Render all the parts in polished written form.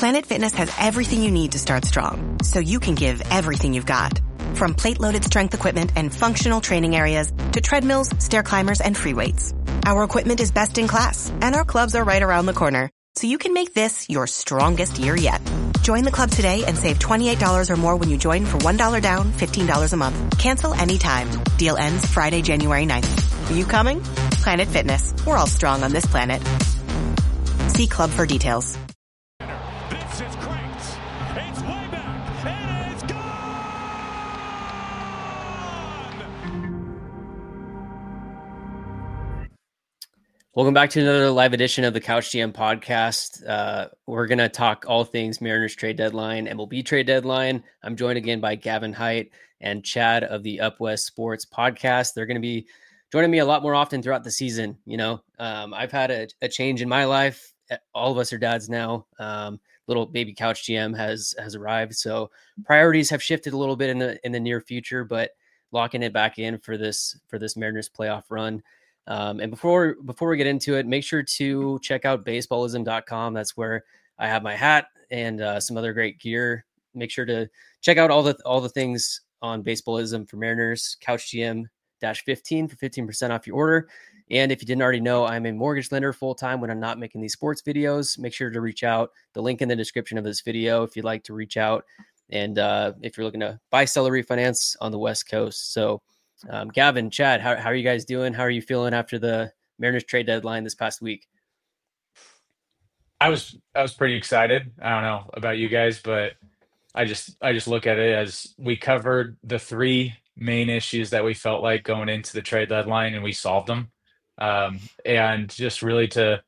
Planet Fitness has everything you need to start strong, so you can give everything you've got. From plate-loaded strength equipment and functional training areas to treadmills, stair climbers, and free weights. Our equipment is best in class, and our clubs are right around the corner, so you can make this your strongest year yet. Join the club today and save $28 or more when you join for $1 down, $15 a month. Cancel anytime. Deal ends Friday, January 9th. Are you coming? Planet Fitness. We're all strong on this planet. See club for details. This is cranked. It's way back. It is gone. Welcome back to another live edition of the Couch GM podcast. We're going to talk all things Mariners trade deadline, MLB trade deadline. I'm joined again by Gavin Hite and Chad of the Up West Sports podcast. They're going to be joining me a lot more often throughout the season. You know, I've had a change in my life. All of us are dads now. Little baby Couch GM has arrived. So priorities have shifted a little bit in the near future, but locking it back in for this Mariners playoff run. And before we get into it, make sure to check out baseballism.com. That's where I have my hat and some other great gear. Make sure to check out all the things on Baseballism for Mariners. Couch GM -15 for 15% off your order. And if you didn't already know, I'm a mortgage lender full-time when I'm not making these sports videos. Make sure to reach out. The link in the description of this video if you'd like to reach out. And if you're looking to buy, sell, or refinance on the West Coast. So Gavin, Chad, how are you guys doing? How are you feeling after the Mariners trade deadline this past week? I was pretty excited. I don't know about you guys, but I just look at it as we covered the three main issues that we felt like going into the trade deadline, and we solved them. And just really to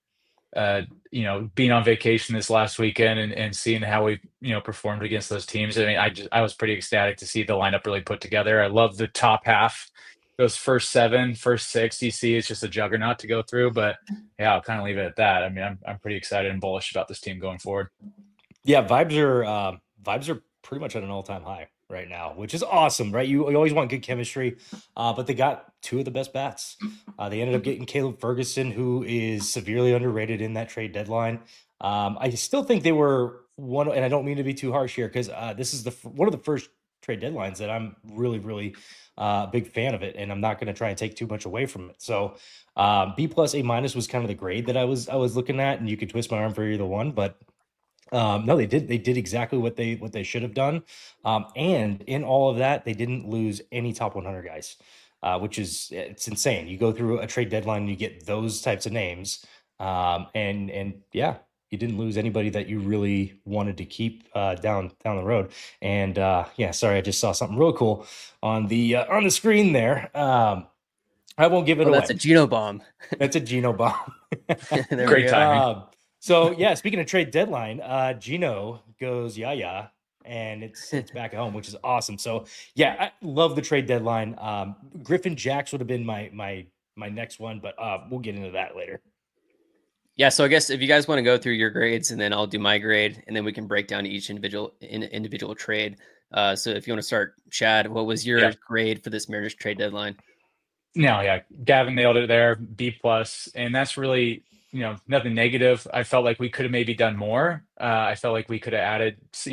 being on vacation this last weekend and seeing how we performed against those teams. I mean, I was pretty ecstatic to see the lineup really put together. I love the top half. Those first six you see, it's just a juggernaut to go through. But yeah, I'll kind of leave it at that. I mean, I'm pretty excited and bullish about this team going forward. Yeah, vibes are pretty much at an all-time high right now, which is awesome, right? You always want good chemistry, but they got two of the best bats. They ended up getting Caleb Ferguson, who is severely underrated in that trade deadline. I still think they were one, and I don't mean to be too harsh here, because this is one of the first trade deadlines that I'm really, really big fan of it, and I'm not going to try and take too much away from it. So B+, A- was kind of the grade that I was looking at, and you could twist my arm for either one, but no, they did exactly what they should have done. And in all of that, they didn't lose any top 100 guys, which it's insane. You go through a trade deadline and you get those types of names. And yeah, you didn't lose anybody that you really wanted to keep down the road. And yeah, sorry, I just saw something real cool on the screen there. I won't give it away. That's a Geno bomb. That's a Geno bomb. Great timing. So yeah, speaking of trade deadline, Geno goes yaya, and it's back at home, which is awesome. So yeah, I love the trade deadline. Griffin Jax would have been my next one, but we'll get into that later. Yeah, so I guess if you guys want to go through your grades, and then I'll do my grade, and then we can break down each individual trade. So if you want to start, Chad, what was your grade for this Mariners trade deadline? No, yeah, Gavin nailed it there, B+, and that's really nothing negative. I felt like we could have maybe done more. I felt like we could have added,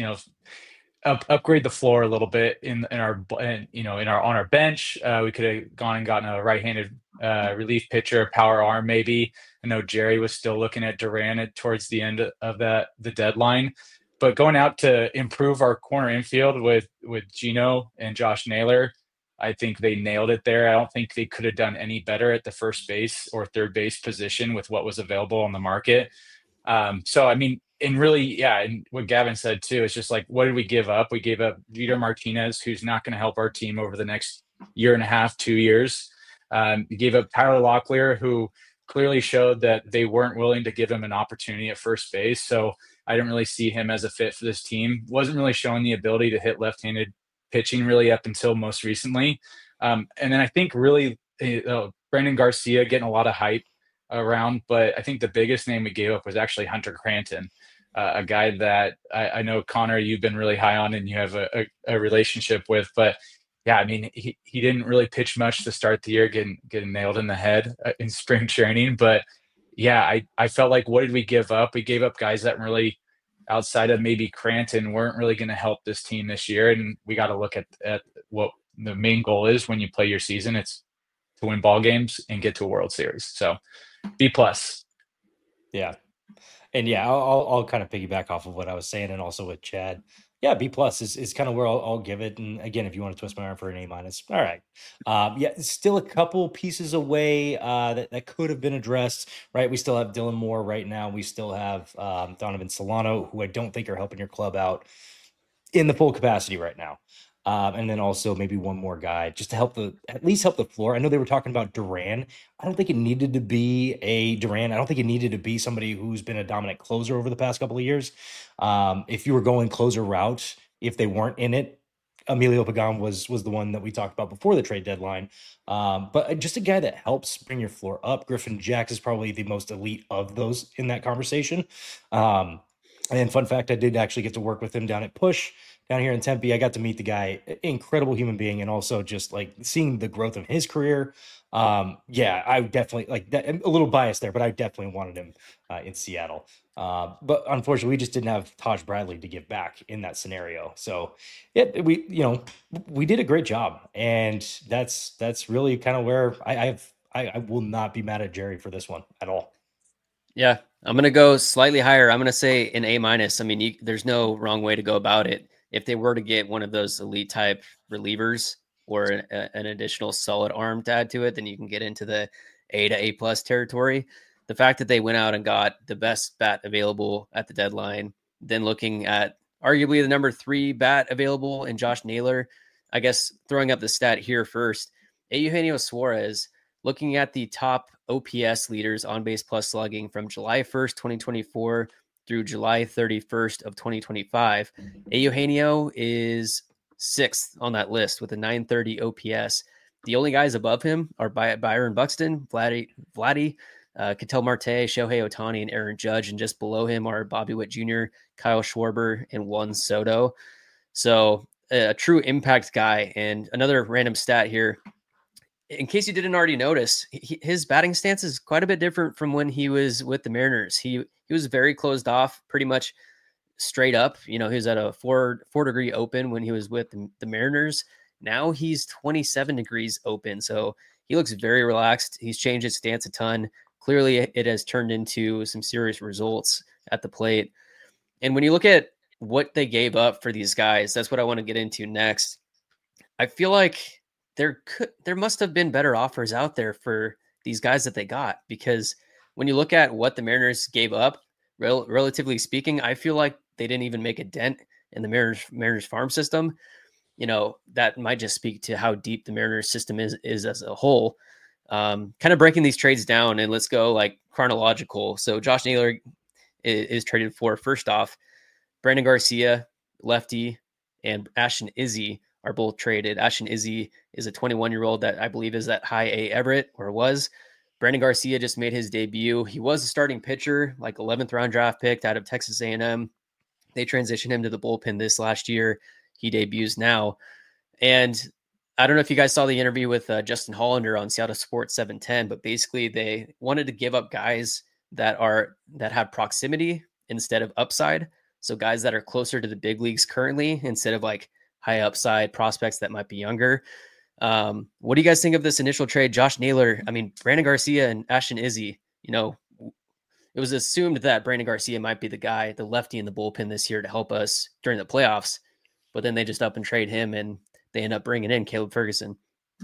upgrade the floor a little bit on our bench. We could have gone and gotten a right-handed relief pitcher, power arm maybe. I know Jerry was still looking at Duran towards the end of the deadline, but going out to improve our corner infield with Geno and Josh Naylor, I think they nailed it there. I don't think they could have done any better at the first base or third base position with what was available on the market. So, I mean, and really, yeah, and what Gavin said too, it's just like, what did we give up? We gave up Jeter Martinez, who's not going to help our team over the next year and a half, 2 years. You gave up Tyler Locklear, who clearly showed that they weren't willing to give him an opportunity at first base. So I didn't really see him as a fit for this team. Wasn't really showing the ability to hit left-handed pitching really up until most recently. And then I think really Brandon Garcia getting a lot of hype around, but I think the biggest name we gave up was actually Hunter Cranton, a guy that I know, Connor, you've been really high on and you have a relationship with. But yeah, I mean, he didn't really pitch much to start the year, getting nailed in the head in spring training. But yeah, I felt like, what did we give up? We gave up guys that really outside of maybe Cranton weren't really going to help this team this year. And we got to look at what the main goal is when you play your season. It's to win ball games and get to a World Series. So B plus. Yeah. And yeah, I'll kind of piggyback off of what I was saying, and also with Chad. Yeah, B plus is kind of where I'll give it. And again, if you want to twist my arm for an A minus, all right. Yeah, still a couple pieces away that could have been addressed. Right, we still have Dylan Moore right now. We still have Donovan Solano, who I don't think are helping your club out in the full capacity right now. And then also maybe one more guy just to at least help the floor. I know they were talking about Duran. I don't think it needed to be a Duran. I don't think it needed to be somebody who's been a dominant closer over the past couple of years. If you were going closer route, if they weren't in it, Emilio Pagan was the one that we talked about before the trade deadline. But just a guy that helps bring your floor up. Griffin Jacks is probably the most elite of those in that conversation. And fun fact, I did actually get to work with him down at Push down here in Tempe. I got to meet the guy, incredible human being, and also just like seeing the growth of his career. Yeah, I definitely like that. I'm a little biased there, but I definitely wanted him in Seattle. But unfortunately, we just didn't have Taj Bradley to give back in that scenario. So yeah, we did a great job, and that's really kind of where I will not be mad at Jerry for this one at all. Yeah, I'm gonna go slightly higher. I'm gonna say an A minus. I mean, there's no wrong way to go about it. If they were to get one of those elite type relievers or an additional solid arm to add to it, then you can get into the A to A plus territory. The fact that they went out and got the best bat available at the deadline, then looking at arguably the number 3 bat available in Josh Naylor, I guess throwing up the stat here first, Eugenio Suarez, looking at the top OPS leaders on base plus slugging from July 1st, 2024 through July 31st of 2025, Eugenio is 6th on that list with a 930 OPS. The only guys above him are Byron Buxton, Vladdy, Ketel Marte, Shohei Ohtani, and Aaron Judge. And just below him are Bobby Witt Jr., Kyle Schwarber, and Juan Soto. So a true impact guy. And another random stat here, in case you didn't already notice, his batting stance is quite a bit different from when he was with the Mariners. He was very closed off, pretty much straight up. You know, he was at a 4-degree open when he was with the Mariners. Now he's 27 degrees open. So he looks very relaxed. He's changed his stance a ton. Clearly, it has turned into some serious results at the plate. And when you look at what they gave up for these guys, that's what I want to get into next. I feel like there must have been better offers out there for these guys that they got, because when you look at what the Mariners gave up, relatively speaking, I feel like they didn't even make a dent in the Mariners farm system. You know, that might just speak to how deep the Mariners system is as a whole. Kind of breaking these trades down, and let's go like chronological. So Josh Naylor is traded for, first off, Brandon Garcia, lefty, and Ashton Izzy are both traded. Ashton Izzy is a 21-year-old that I believe is at high A Everett, or was. Brandon Garcia just made his debut. He was a starting pitcher, like 11th round draft pick out of Texas A&M. They transitioned him to the bullpen this last year. He debuts now. And I don't know if you guys saw the interview with Justin Hollander on Seattle Sports 710, but basically they wanted to give up guys that have proximity instead of upside. So guys that are closer to the big leagues currently, instead of like high upside prospects that might be younger. What do you guys think of this initial trade? Josh Naylor, I mean, Brandon Garcia and Ashton Izzy, you know, it was assumed that Brandon Garcia might be the guy, the lefty in the bullpen this year to help us during the playoffs, but then they just up and trade him and they end up bringing in Caleb Ferguson.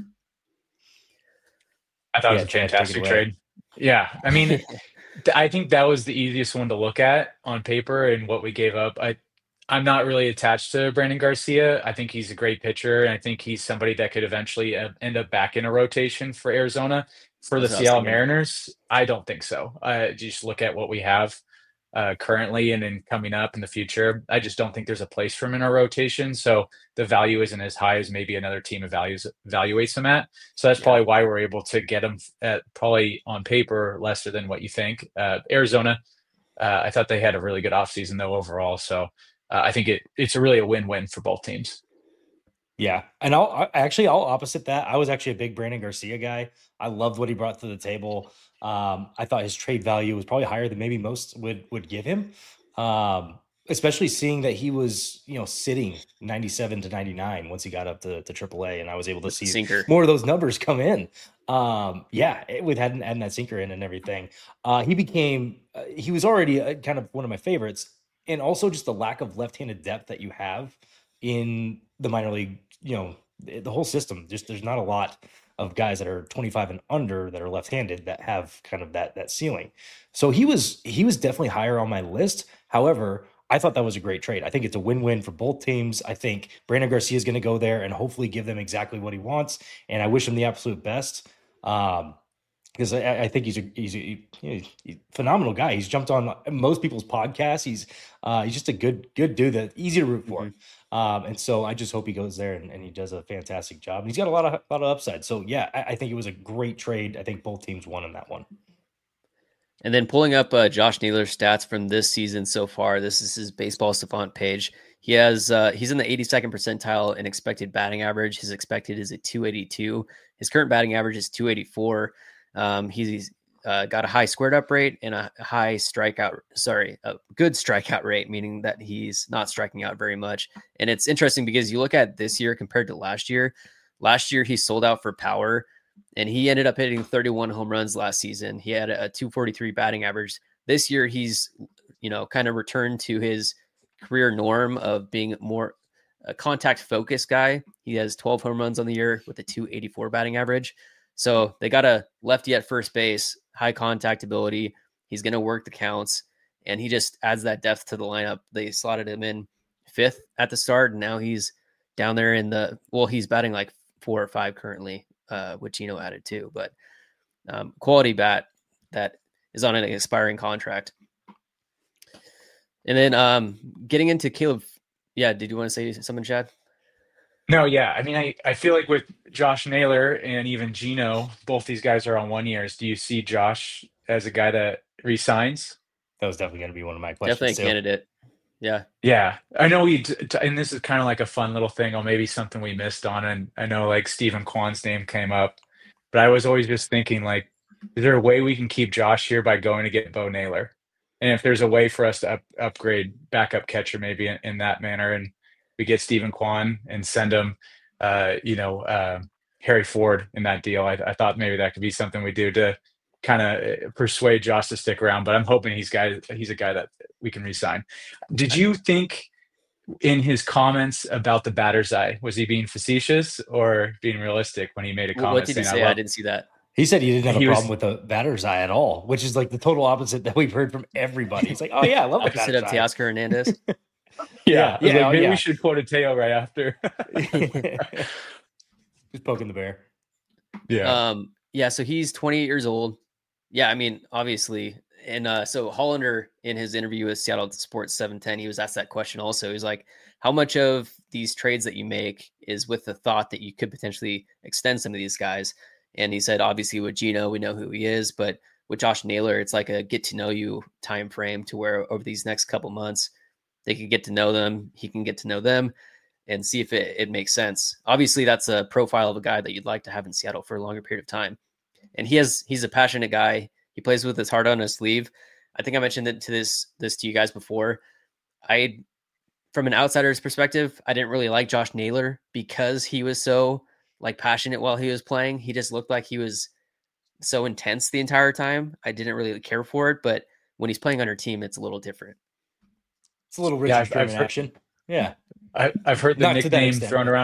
I thought it was a fantastic trade. Yeah. I mean, I think that was the easiest one to look at on paper and what we gave up. I'm not really attached to Brandon Garcia. I think he's a great pitcher, and I think he's somebody that could eventually end up back in a rotation for Arizona. For the Seattle Mariners, I don't think so. Just look at what we have currently and then coming up in the future. I just don't think there's a place for him in our rotation. So the value isn't as high as maybe another team evaluates him at. So that's probably why we're able to get him at probably on paper lesser than what you think. Arizona, I thought they had a really good offseason though overall. So I think it's really a win-win for both teams. Yeah. And I'll opposite that. I was actually a big Brandon Garcia guy. I loved what he brought to the table. I thought his trade value was probably higher than maybe most would give him. especially seeing that he was, sitting 97 to 99 once he got up to AAA, and I was able to With the see sinker. more of those numbers come in. With adding that sinker in and everything, he was already kind of one of my favorites, and also just the lack of left-handed depth that you have in the minor league, the whole system. Just there's not a lot of guys that are 25 and under that are left-handed that have kind of that ceiling. So he was definitely higher on my list. However, I thought that was a great trade. I think it's a win-win for both teams. I think Brandon Garcia is going to go there and hopefully give them exactly what he wants. And I wish him the absolute best. Because I think he's a phenomenal guy. He's jumped on most people's podcasts. He's just a good dude that easy to root for. And so I just hope he goes there and he does a fantastic job. And he's got a lot of upside. So yeah, I think it was a great trade. I think both teams won in that one. And then pulling up Josh Naylor's stats from this season so far. This is his Baseball Savant page. He has he's in the 82nd percentile in expected batting average. His expected is at 282. His current batting average is 284. He's got a high squared up rate and a good strikeout rate, meaning that he's not striking out very much. And it's interesting because you look at this year compared to last year. Last year he sold out for power, and he ended up hitting 31 home runs last season. He had a 243 batting average. This year he's kind of returned to his career norm of being more a contact focused guy. He has 12 home runs on the year with a 284 batting average. So they got a lefty at first base, high contact ability. He's going to work the counts, and he just adds that depth to the lineup. They slotted him in 5th at the start, and now he's down there he's batting like 4 or 5 currently, which Gino added too. But quality bat that is on an expiring contract. And then getting into Caleb. Yeah, did you want to say something, Chad? No, yeah. I mean, I feel like with Josh Naylor and even Gino, both these guys are on 1 years. Do you see Josh as a guy that resigns? That was definitely going to be one of my questions. Definitely a candidate. Yeah. Yeah. I know and this is kind of like a fun little thing, or maybe something we missed on. And I know like Stephen Kwan's name came up, but I was always just thinking, like, is there a way we can keep Josh here by going to get Bo Naylor? And if there's a way for us to upgrade backup catcher maybe in that manner, and we get Stephen Kwan and send him, Harry Ford in that deal. I thought maybe that could be something we do to kind of persuade Josh to stick around. But I'm hoping he's a guy that we can re-sign. Did you think in his comments about the batter's eye, was he being facetious or being realistic when he made a comment? What did he say? I didn't see that. He said he didn't have a problem with the batter's eye at all, which is like the total opposite that we've heard from everevery. It's like, oh yeah, I love the opposite of Teoscar Hernandez. Yeah. Maybe we should quote a Teo right after. Just poking the bear. Yeah. So he's 28 years old. Yeah, I mean, obviously. And so Hollander, in his interview with Seattle Sports 710, he was asked that question also. He's like, how much of these trades that you make is with the thought that you could potentially extend some of these guys? And he said, obviously with Gino, we know who he is, but with Josh Naylor, it's like a get to know you time frame to where over these next couple months, they can get to know them. He can get to know them and see if it makes sense. Obviously, that's a profile of a guy that you'd like to have in Seattle for a longer period of time. And he's a passionate guy. He plays with his heart on his sleeve. I think I mentioned it to this to you guys before. From an outsider's perspective, I didn't really like Josh Naylor because he was so passionate while he was playing. He just looked like he was so intense the entire time. I didn't really care for it, but when he's playing on your team, it's a little different. It's a little Richard Sherman action. Yeah. I've heard the nickname thrown around.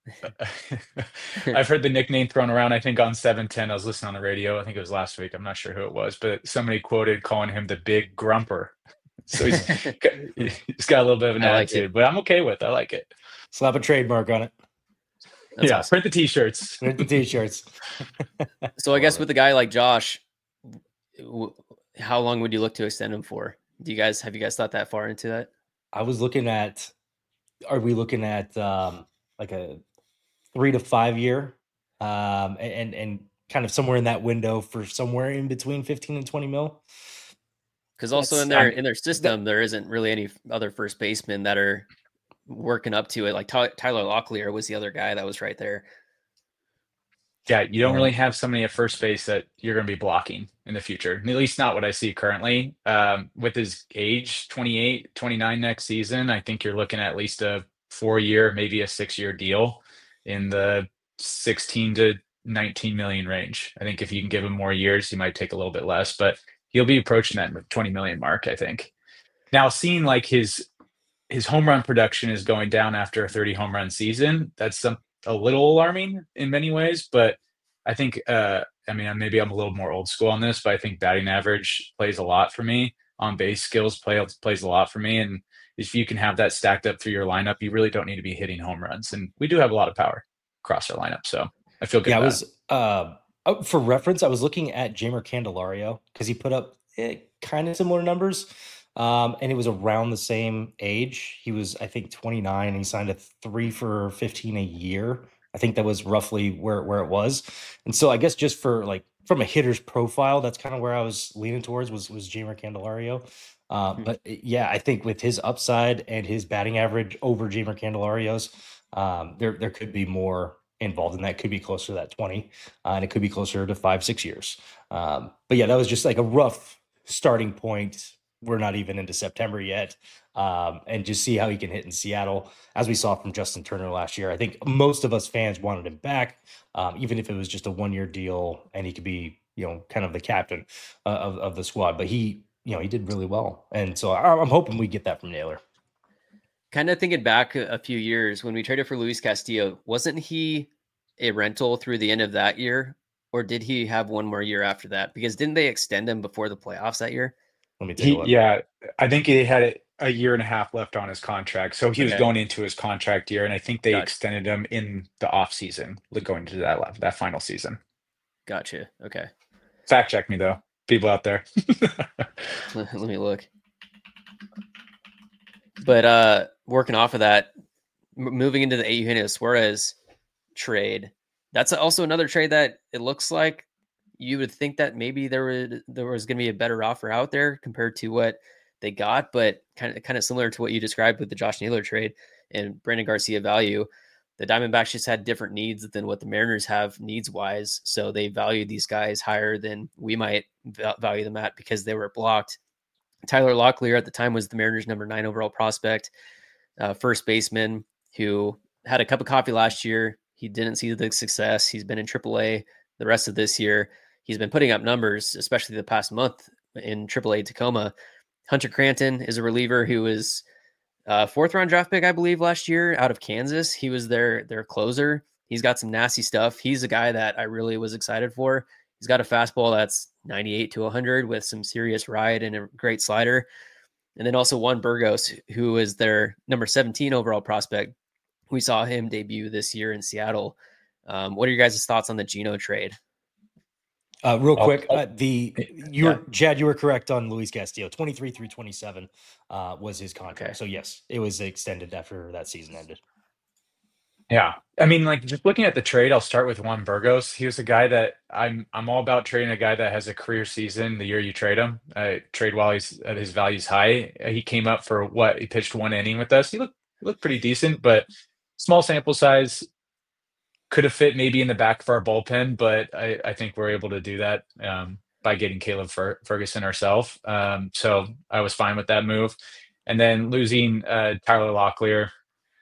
I've heard the nickname thrown around, I think on 710. I was listening on the radio. I think it was last week. I'm not sure who it was, but somebody quoted calling him the Big Grumper. So he's got a little bit of an attitude, but I'm okay with it. I like it. Slap a trademark on it. That's awesome. Print the t-shirts. Print the t-shirts. So I guess with a guy like Josh, how long would you look to extend him for? Have you guys thought that far into that? I was looking at, are we looking at like a 3 to 5 year and kind of somewhere in that window for somewhere in between 15 and 20 mil? Because also in their system, there isn't really any other first basemen that are working up to it. Like Tyler Locklear was the other guy that was right there. Yeah, you don't And really have somebody at first base that you're going to be blocking in the future. At least not what I see currently. With his age, 28, 29 next season, I think you're looking at least a 4-year, maybe a 6-year deal in the 16 to 19 million range. I think if you can give him more years, he might take a little bit less, but he'll be approaching that 20 million mark, I think. Now, seeing like his home run production is going down after a 30 home run season. That's a little alarming in many ways, but I think, I mean, maybe I'm a little more old school on this, but I think batting average plays a lot for me. On base skills plays a lot for me. And if you can have that stacked up through your lineup, you really don't need to be hitting home runs. And we do have a lot of power across our lineup. So I feel good yeah, I about it. was for reference, I was looking at Jamer Candelario because he put up kind of similar numbers. And it was around the same age. He was, I think, 29, and he signed a 3 for 15 a year. I think that was roughly where it was. And so I guess just for like from a hitter's profile, that's kind of where I was leaning towards was Jamer Candelario. But yeah, I think with his upside and his batting average over Jamer Candelario's, there could be more involved in that. Could be closer to that 20, and it could be closer to 5-6 years. But yeah, that was just like a rough starting point. We're not even into September yet. And just see how he can hit in Seattle, as we saw from Justin Turner last year. I think most of us fans wanted him back, even if it was just a 1-year deal and he could be, kind of the captain of the squad. But he did really well. And so I'm hoping we get that from Naylor. Kind of thinking back a few years when we traded for Luis Castillo, wasn't he a rental through the end of that year? Or did he have one more year after that? Because didn't they extend him before the playoffs that year? Let me take a look. Yeah, I think he had a year and a half left on his contract. So he was Okay. going into his contract year, and I think they Gotcha. extended him in the off season, going into that final season. Gotcha. Okay. Fact check me though, people out there. Let me look. But working off of that, moving into the Eugenio Suarez trade, that's also another trade that it looks like you would think that maybe there was going to be a better offer out there compared to what they got, but kind of similar to what you described with the Josh Naylor trade and Brandon Garcia value. The Diamondbacks just had different needs than what the Mariners have needs wise. So they valued these guys higher than we might value them at because they were blocked. Tyler Locklear at the time was the Mariners' number 9 overall prospect, first baseman who had a cup of coffee last year. He didn't see the success. He's been in AAA the rest of this year. He's been putting up numbers, especially the past month in AAA Tacoma. Hunter Cranton is a reliever who was a 4th-round draft pick, I believe, last year out of Kansas. He was their closer. He's got some nasty stuff. He's a guy that I really was excited for. He's got a fastball that's 98 to 100 with some serious ride and a great slider. And then also Juan Burgos, who is their number 17 overall prospect. We saw him debut this year in Seattle. What are your guys' thoughts on the Geno trade? Real quick, Chad, you were correct on Luis Castillo. 23 through 27 was his contract. Okay. So yes, it was extended after that season ended. Yeah, I mean, like just looking at the trade, I'll start with Juan Burgos. He was a guy that I'm all about trading a guy that has a career season the year you trade him. Trade while his value's high. He came up for what he pitched 1 inning with us. He looked pretty decent, but small sample size. Could have fit maybe in the back of our bullpen, but I think we're able to do that by getting Caleb Ferguson ourselves. So I was fine with that move. And then losing Tyler Locklear,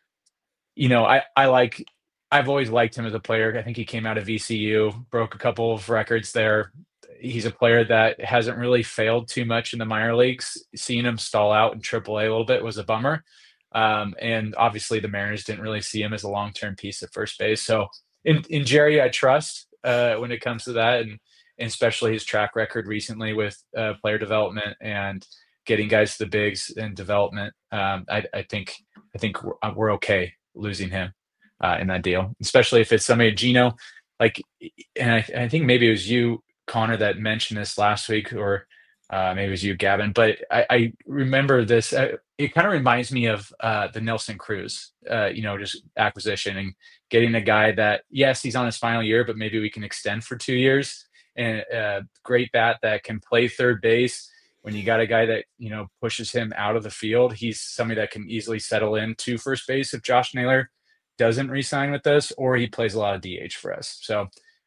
I've always liked him as a player. I think he came out of VCU, broke a couple of records there. He's a player that hasn't really failed too much in the minor leagues. Seeing him stall out in AAA a little bit was a bummer. And obviously the Mariners didn't really see him as a long-term piece at first base. So in Jerry, I trust when it comes to that, and especially his track record recently with player development and getting guys to the bigs and development. I think we're okay losing him in that deal, especially if it's somebody Geno, and I think maybe it was you, Connor, that mentioned this last week, or maybe it was you, Gavin, but I remember this. It kind of reminds me of the Nelson Cruz, just acquisition and getting a guy that, yes, he's on his final year, but maybe we can extend for 2 years, and a great bat that can play third base. When you got a guy that, pushes him out of the field, he's somebody that can easily settle into first base if Josh Naylor doesn't re-sign with us, or he plays a lot of DH for us. So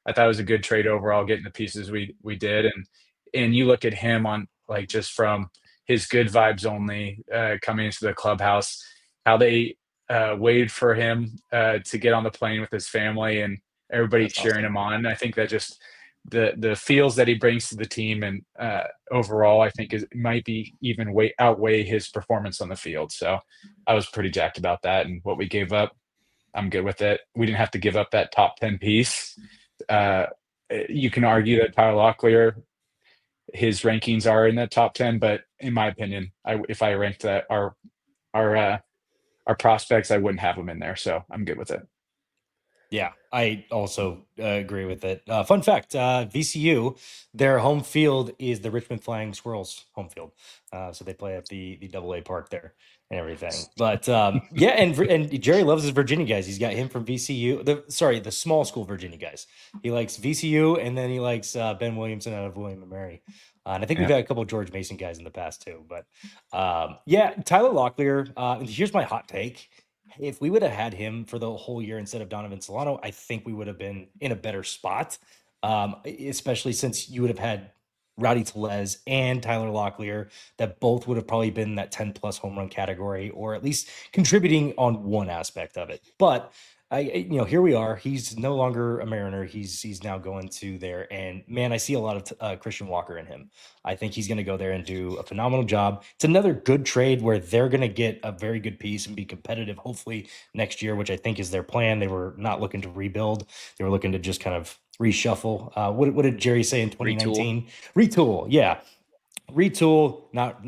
I thought it was a good trade overall, getting the pieces we did, and you look at him on like just from his good vibes only coming into the clubhouse, how they waited for him to get on the plane with his family and everybody That's cheering awesome. him on. I think that just the feels that he brings to the team and overall, I think might be even outweigh his performance on the field. So I was pretty jacked about that and what we gave up. I'm good with it. We didn't have to give up that top 10 piece. Uh, you can argue that Tyler Locklear, his rankings are in the top 10, but in my opinion, if I ranked that our uh, our prospects, I wouldn't have them in there. So I'm good with it. Yeah, I also agree with it. Fun fact, VCU, their home field is the Richmond Flying Squirrels home field. So they play at the AA park there and everything. But yeah, and Jerry loves his Virginia guys. He's got him from VCU. The small school Virginia guys. He likes VCU, and then he likes Ben Williamson out of William and Mary. And I think we've Yeah. had a couple of George Mason guys in the past too. But yeah, Tyler Locklear. And here's my hot take. If we would have had him for the whole year instead of Donovan Solano, I think we would have been in a better spot, especially since you would have had Rowdy Tellez and Tyler Locklear that both would have probably been in that 10-plus home run category or at least contributing on one aspect of it. But here we are. He's no longer a Mariner. He's now going to there. And man, I see a lot of Christian Walker in him. I think he's going to go there and do a phenomenal job. It's another good trade where they're going to get a very good piece and be competitive, hopefully next year, which I think is their plan. They were not looking to rebuild. They were looking to just kind of reshuffle. What did Jerry say in 2019? Retool. Yeah. Retool,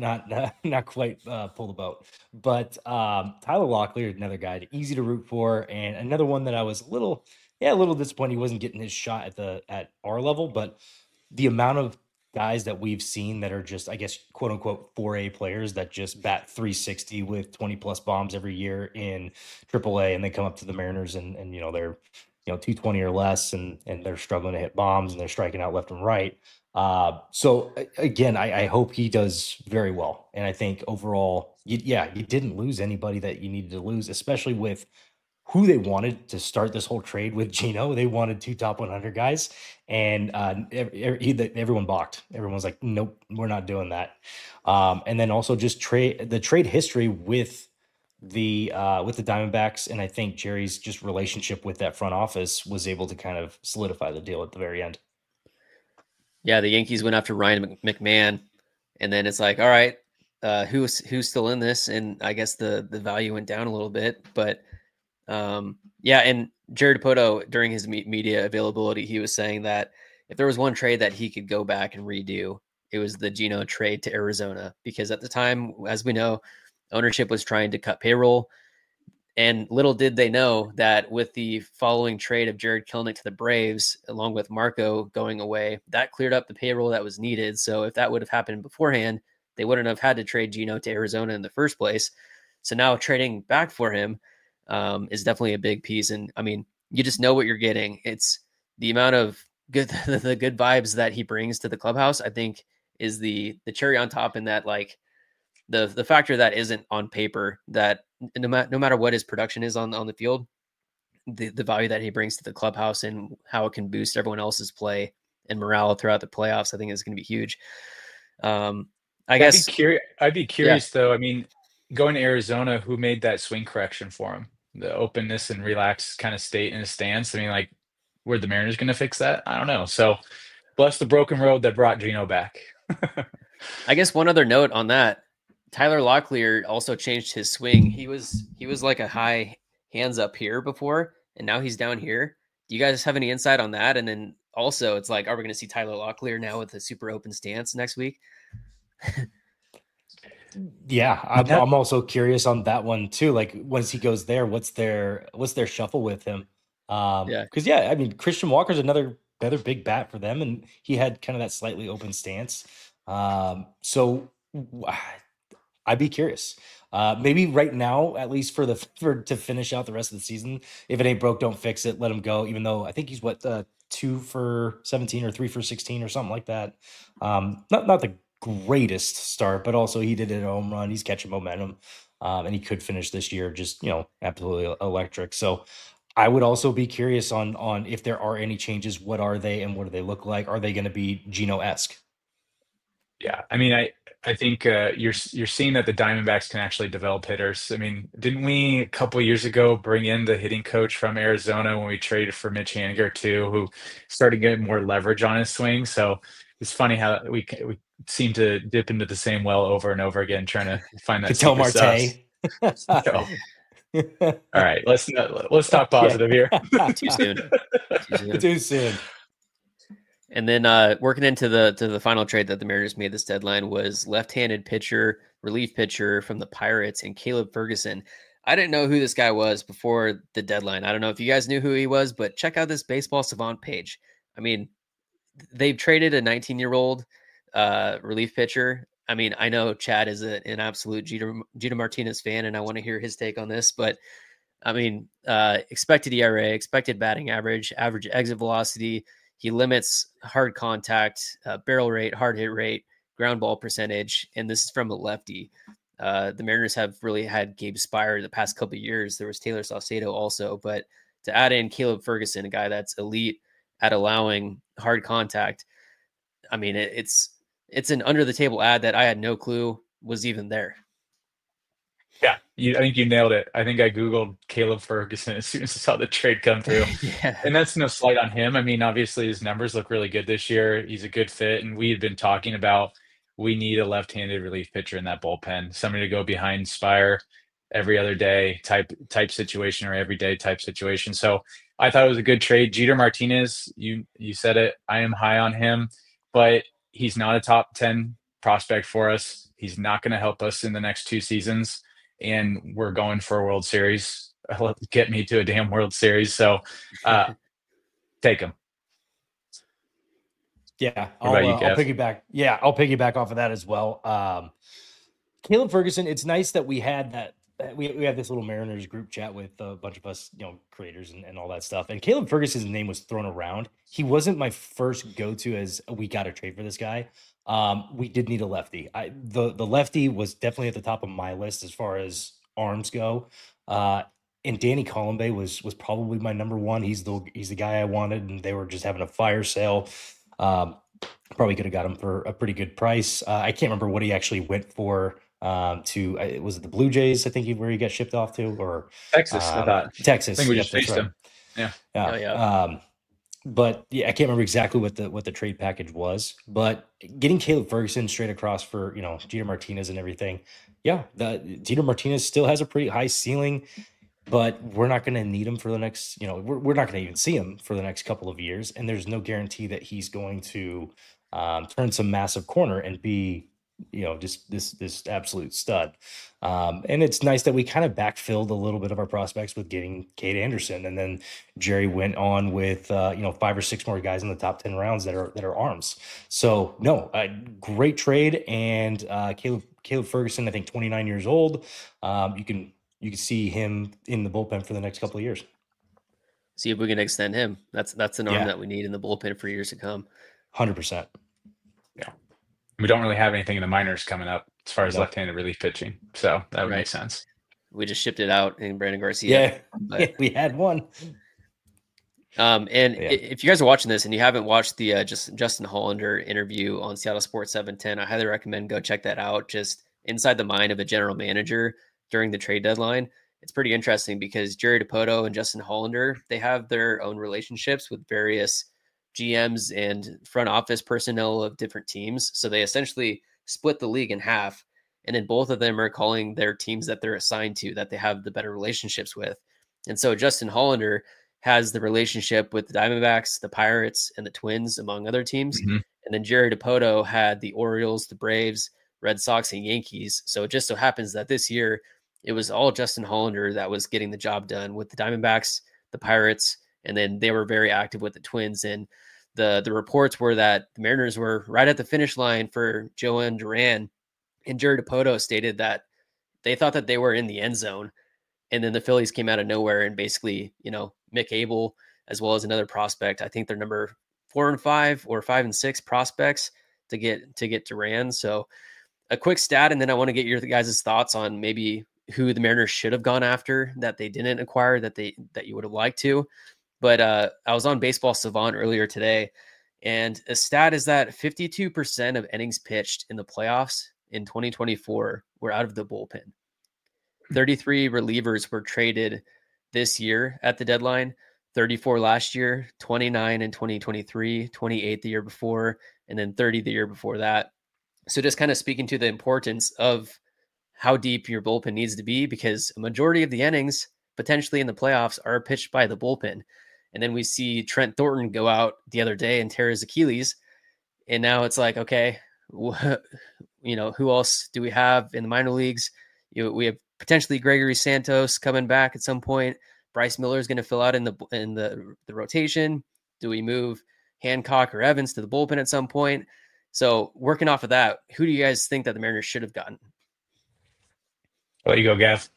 not quite pull the boat, but Tyler Locklear, another guy easy to root for, and another one that I was a little disappointed he wasn't getting his shot at our level. But the amount of guys that we've seen that are just, I guess, quote unquote 4A players that just bat 360 with 20 plus bombs every year in AAA, and they come up to the Mariners and they're 220 or less, and they're struggling to hit bombs and they're striking out left and right. So again, I hope he does very well. And I think overall, you didn't lose anybody that you needed to lose, especially with who they wanted to start this whole trade with. Gino, they wanted 2 top 100 guys, and everyone balked. Everyone was like, nope, we're not doing that. And then also just the trade history with the Diamondbacks, and I think Jerry's just relationship with that front office was able to kind of solidify the deal at the very end. Yeah, the Yankees went after Ryan McMahon, and then it's like, all right, who's still in this? And I guess the value went down a little bit, but yeah. And Jared Dipoto, during his media availability, he was saying that if there was one trade that he could go back and redo, it was the Gino trade to Arizona, because at the time, as we know, ownership was trying to cut payroll. And little did they know that with the following trade of Jared Kelenic to the Braves, along with Marco going away, that cleared up the payroll that was needed. So if that would have happened beforehand, they wouldn't have had to trade Gino to Arizona in the first place. So now trading back for him is definitely a big piece. And I mean, you just know what you're getting. It's the amount of the good vibes that he brings to the clubhouse, I think, is the cherry on top, in that, like, the factor that isn't on paper, that no matter what his production is on the field, the value that he brings to the clubhouse and how it can boost everyone else's play and morale throughout the playoffs, I think is going to be huge. I'd be curious though. I mean, going to Arizona, who made that swing correction for him? The openness and relaxed kind of state in his stance. I mean, like, were the Mariners going to fix that? I don't know. So bless the broken road that brought Gino back. I guess one other note on that, Tyler Locklear also changed his swing. He was like a high hands up here before, and now he's down here. Do you guys have any insight on that? And then also, it's like, are we going to see Tyler Locklear now with a super open stance next week? Yeah, I'm also curious on that one too. Like, once he goes there, what's their shuffle with him? Because I mean, Christian Walker's another big bat for them, and he had kind of that slightly open stance. So I'd be curious. Maybe right now, at least to finish out the rest of the season. If it ain't broke, don't fix it. Let him go. Even though I think he's 2 for 17 or 3 for 16 or something like that. Not the greatest start, but also he did it a home run. He's catching momentum, and he could finish this year just absolutely electric. So I would also be curious on if there are any changes. What are they and what do they look like? Are they going to be Geno-esque? Yeah, I mean, I think you're seeing that the Diamondbacks can actually develop hitters. I mean, didn't we a couple years ago bring in the hitting coach from Arizona when we traded for Mitch Haniger too, who started getting more leverage on his swing? So it's funny how we seem to dip into the same well over and over again, trying to find that Ketel secret sauce. Marte. So, all right, let's talk positive here. Too soon. Too soon. And then working into the final trade that the Mariners made this deadline was left-handed pitcher, relief pitcher from the Pirates, and Caleb Ferguson. I didn't know who this guy was before the deadline. I don't know if you guys knew who he was, but check out this Baseball Savant page. I mean, they've traded a 19-year-old relief pitcher. I mean, I know Chad is an absolute Jeter Martinez fan, and I want to hear his take on this. But I mean, expected ERA, expected batting average, average exit velocity. He limits hard contact, barrel rate, hard hit rate, ground ball percentage, and this is from a lefty. The Mariners have really had Gabe Spire the past couple of years. There was Taylor Saucedo also, but to add in Caleb Ferguson, a guy that's elite at allowing hard contact, I mean, it's an under the table ad that I had no clue was even there. Yeah, I think you nailed it. I think I Googled Caleb Ferguson as soon as I saw the trade come through. Yeah. And that's no slight on him. I mean, obviously his numbers look really good this year. He's a good fit. And we had been talking about we need a left-handed relief pitcher in that bullpen, somebody to go behind Spire every other day type situation or every day type situation. So I thought it was a good trade. Jeter Martinez, you said it. I am high on him, but he's not a top 10 prospect for us. He's not going to help us in the next 2 seasons. And we're going for a World Series. Get me to a damn World Series. So take him. Yeah, What about you, Kev? I'll piggyback. Yeah, I'll piggyback off of that as well. Caleb Ferguson, it's nice that we had that. We had this little Mariners group chat with a bunch of us, creators and all that stuff. And Caleb Ferguson's name was thrown around. He wasn't my first go-to as we got to trade for this guy. We did need a lefty. The lefty was definitely at the top of my list as far as arms go. And Danny Colombe was probably my number one. He's the guy I wanted, and they were just having a fire sale. Probably could have got him for a pretty good price. I can't remember what he actually went for. Was it the Blue Jays? I think where he got shipped off to, or Texas. I thought Texas. I think we just faced him. Yeah. Yeah. But yeah, I can't remember exactly what the trade package was. But getting Caleb Ferguson straight across for Jeter Martinez and everything. Yeah, Jeter Martinez still has a pretty high ceiling, but we're not going to need him for the next. We're not going to even see him for the next couple of years, and there's no guarantee that he's going to turn some massive corner and be just this absolute stud. And it's nice that we kind of backfilled a little bit of our prospects with getting Cade Anderson, and then Jerry went on with 5 or 6 more guys in the top 10 rounds that are arms. So no, great trade. And Caleb Ferguson, I think 29 years old. You can see him in the bullpen for the next couple of years. See if we can extend him. That's an arm that we need in the bullpen for years to come. 100%. Yeah. We don't really have anything in the minors coming up as far as left-handed relief pitching. So that would make sense. We just shipped it out in Brandon Garcia. Yeah, we had one. If you guys are watching this and you haven't watched the Justin Hollander interview on Seattle Sports 710, I highly recommend go check that out. Just inside the mind of a general manager during the trade deadline. It's pretty interesting because Jerry Dipoto and Justin Hollander, they have their own relationships with various GMs and front office personnel of different teams. So they essentially split the league in half. And then both of them are calling their teams that they're assigned to, that they have the better relationships with. And so Justin Hollander has the relationship with the Diamondbacks, the Pirates, and the Twins, among other teams. Mm-hmm. And then Jerry Dipoto had the Orioles, the Braves, Red Sox, and Yankees. So it just so happens that this year it was all Justin Hollander that was getting the job done with the Diamondbacks, the Pirates, and then they were very active with the Twins. And the reports were that the Mariners were right at the finish line for Jhoan Duran. And Jerry Dipoto stated that they thought that they were in the end zone. And then the Phillies came out of nowhere and basically, Mick Abel, as well as another prospect. I think they're number 4 and 5 or 5 and 6 prospects to get Duran. So a quick stat, and then I want to get your guys' thoughts on maybe who the Mariners should have gone after that they didn't acquire that you would have liked to. But I was on Baseball Savant earlier today, and a stat is that 52% of innings pitched in the playoffs in 2024 were out of the bullpen. 33 relievers were traded this year at the deadline, 34 last year, 29 in 2023, 28 the year before, and then 30 the year before that. So just kind of speaking to the importance of how deep your bullpen needs to be, because a majority of the innings potentially in the playoffs are pitched by the bullpen. And then we see Trent Thornton go out the other day and tear his Achilles. And now it's like, okay, who else do we have in the minor leagues? We have potentially Gregory Santos coming back at some point. Bryce Miller is going to fill out in the rotation. Do we move Hancock or Evans to the bullpen at some point? So working off of that, who do you guys think that the Mariners should have gotten? I'll let you go, Gav.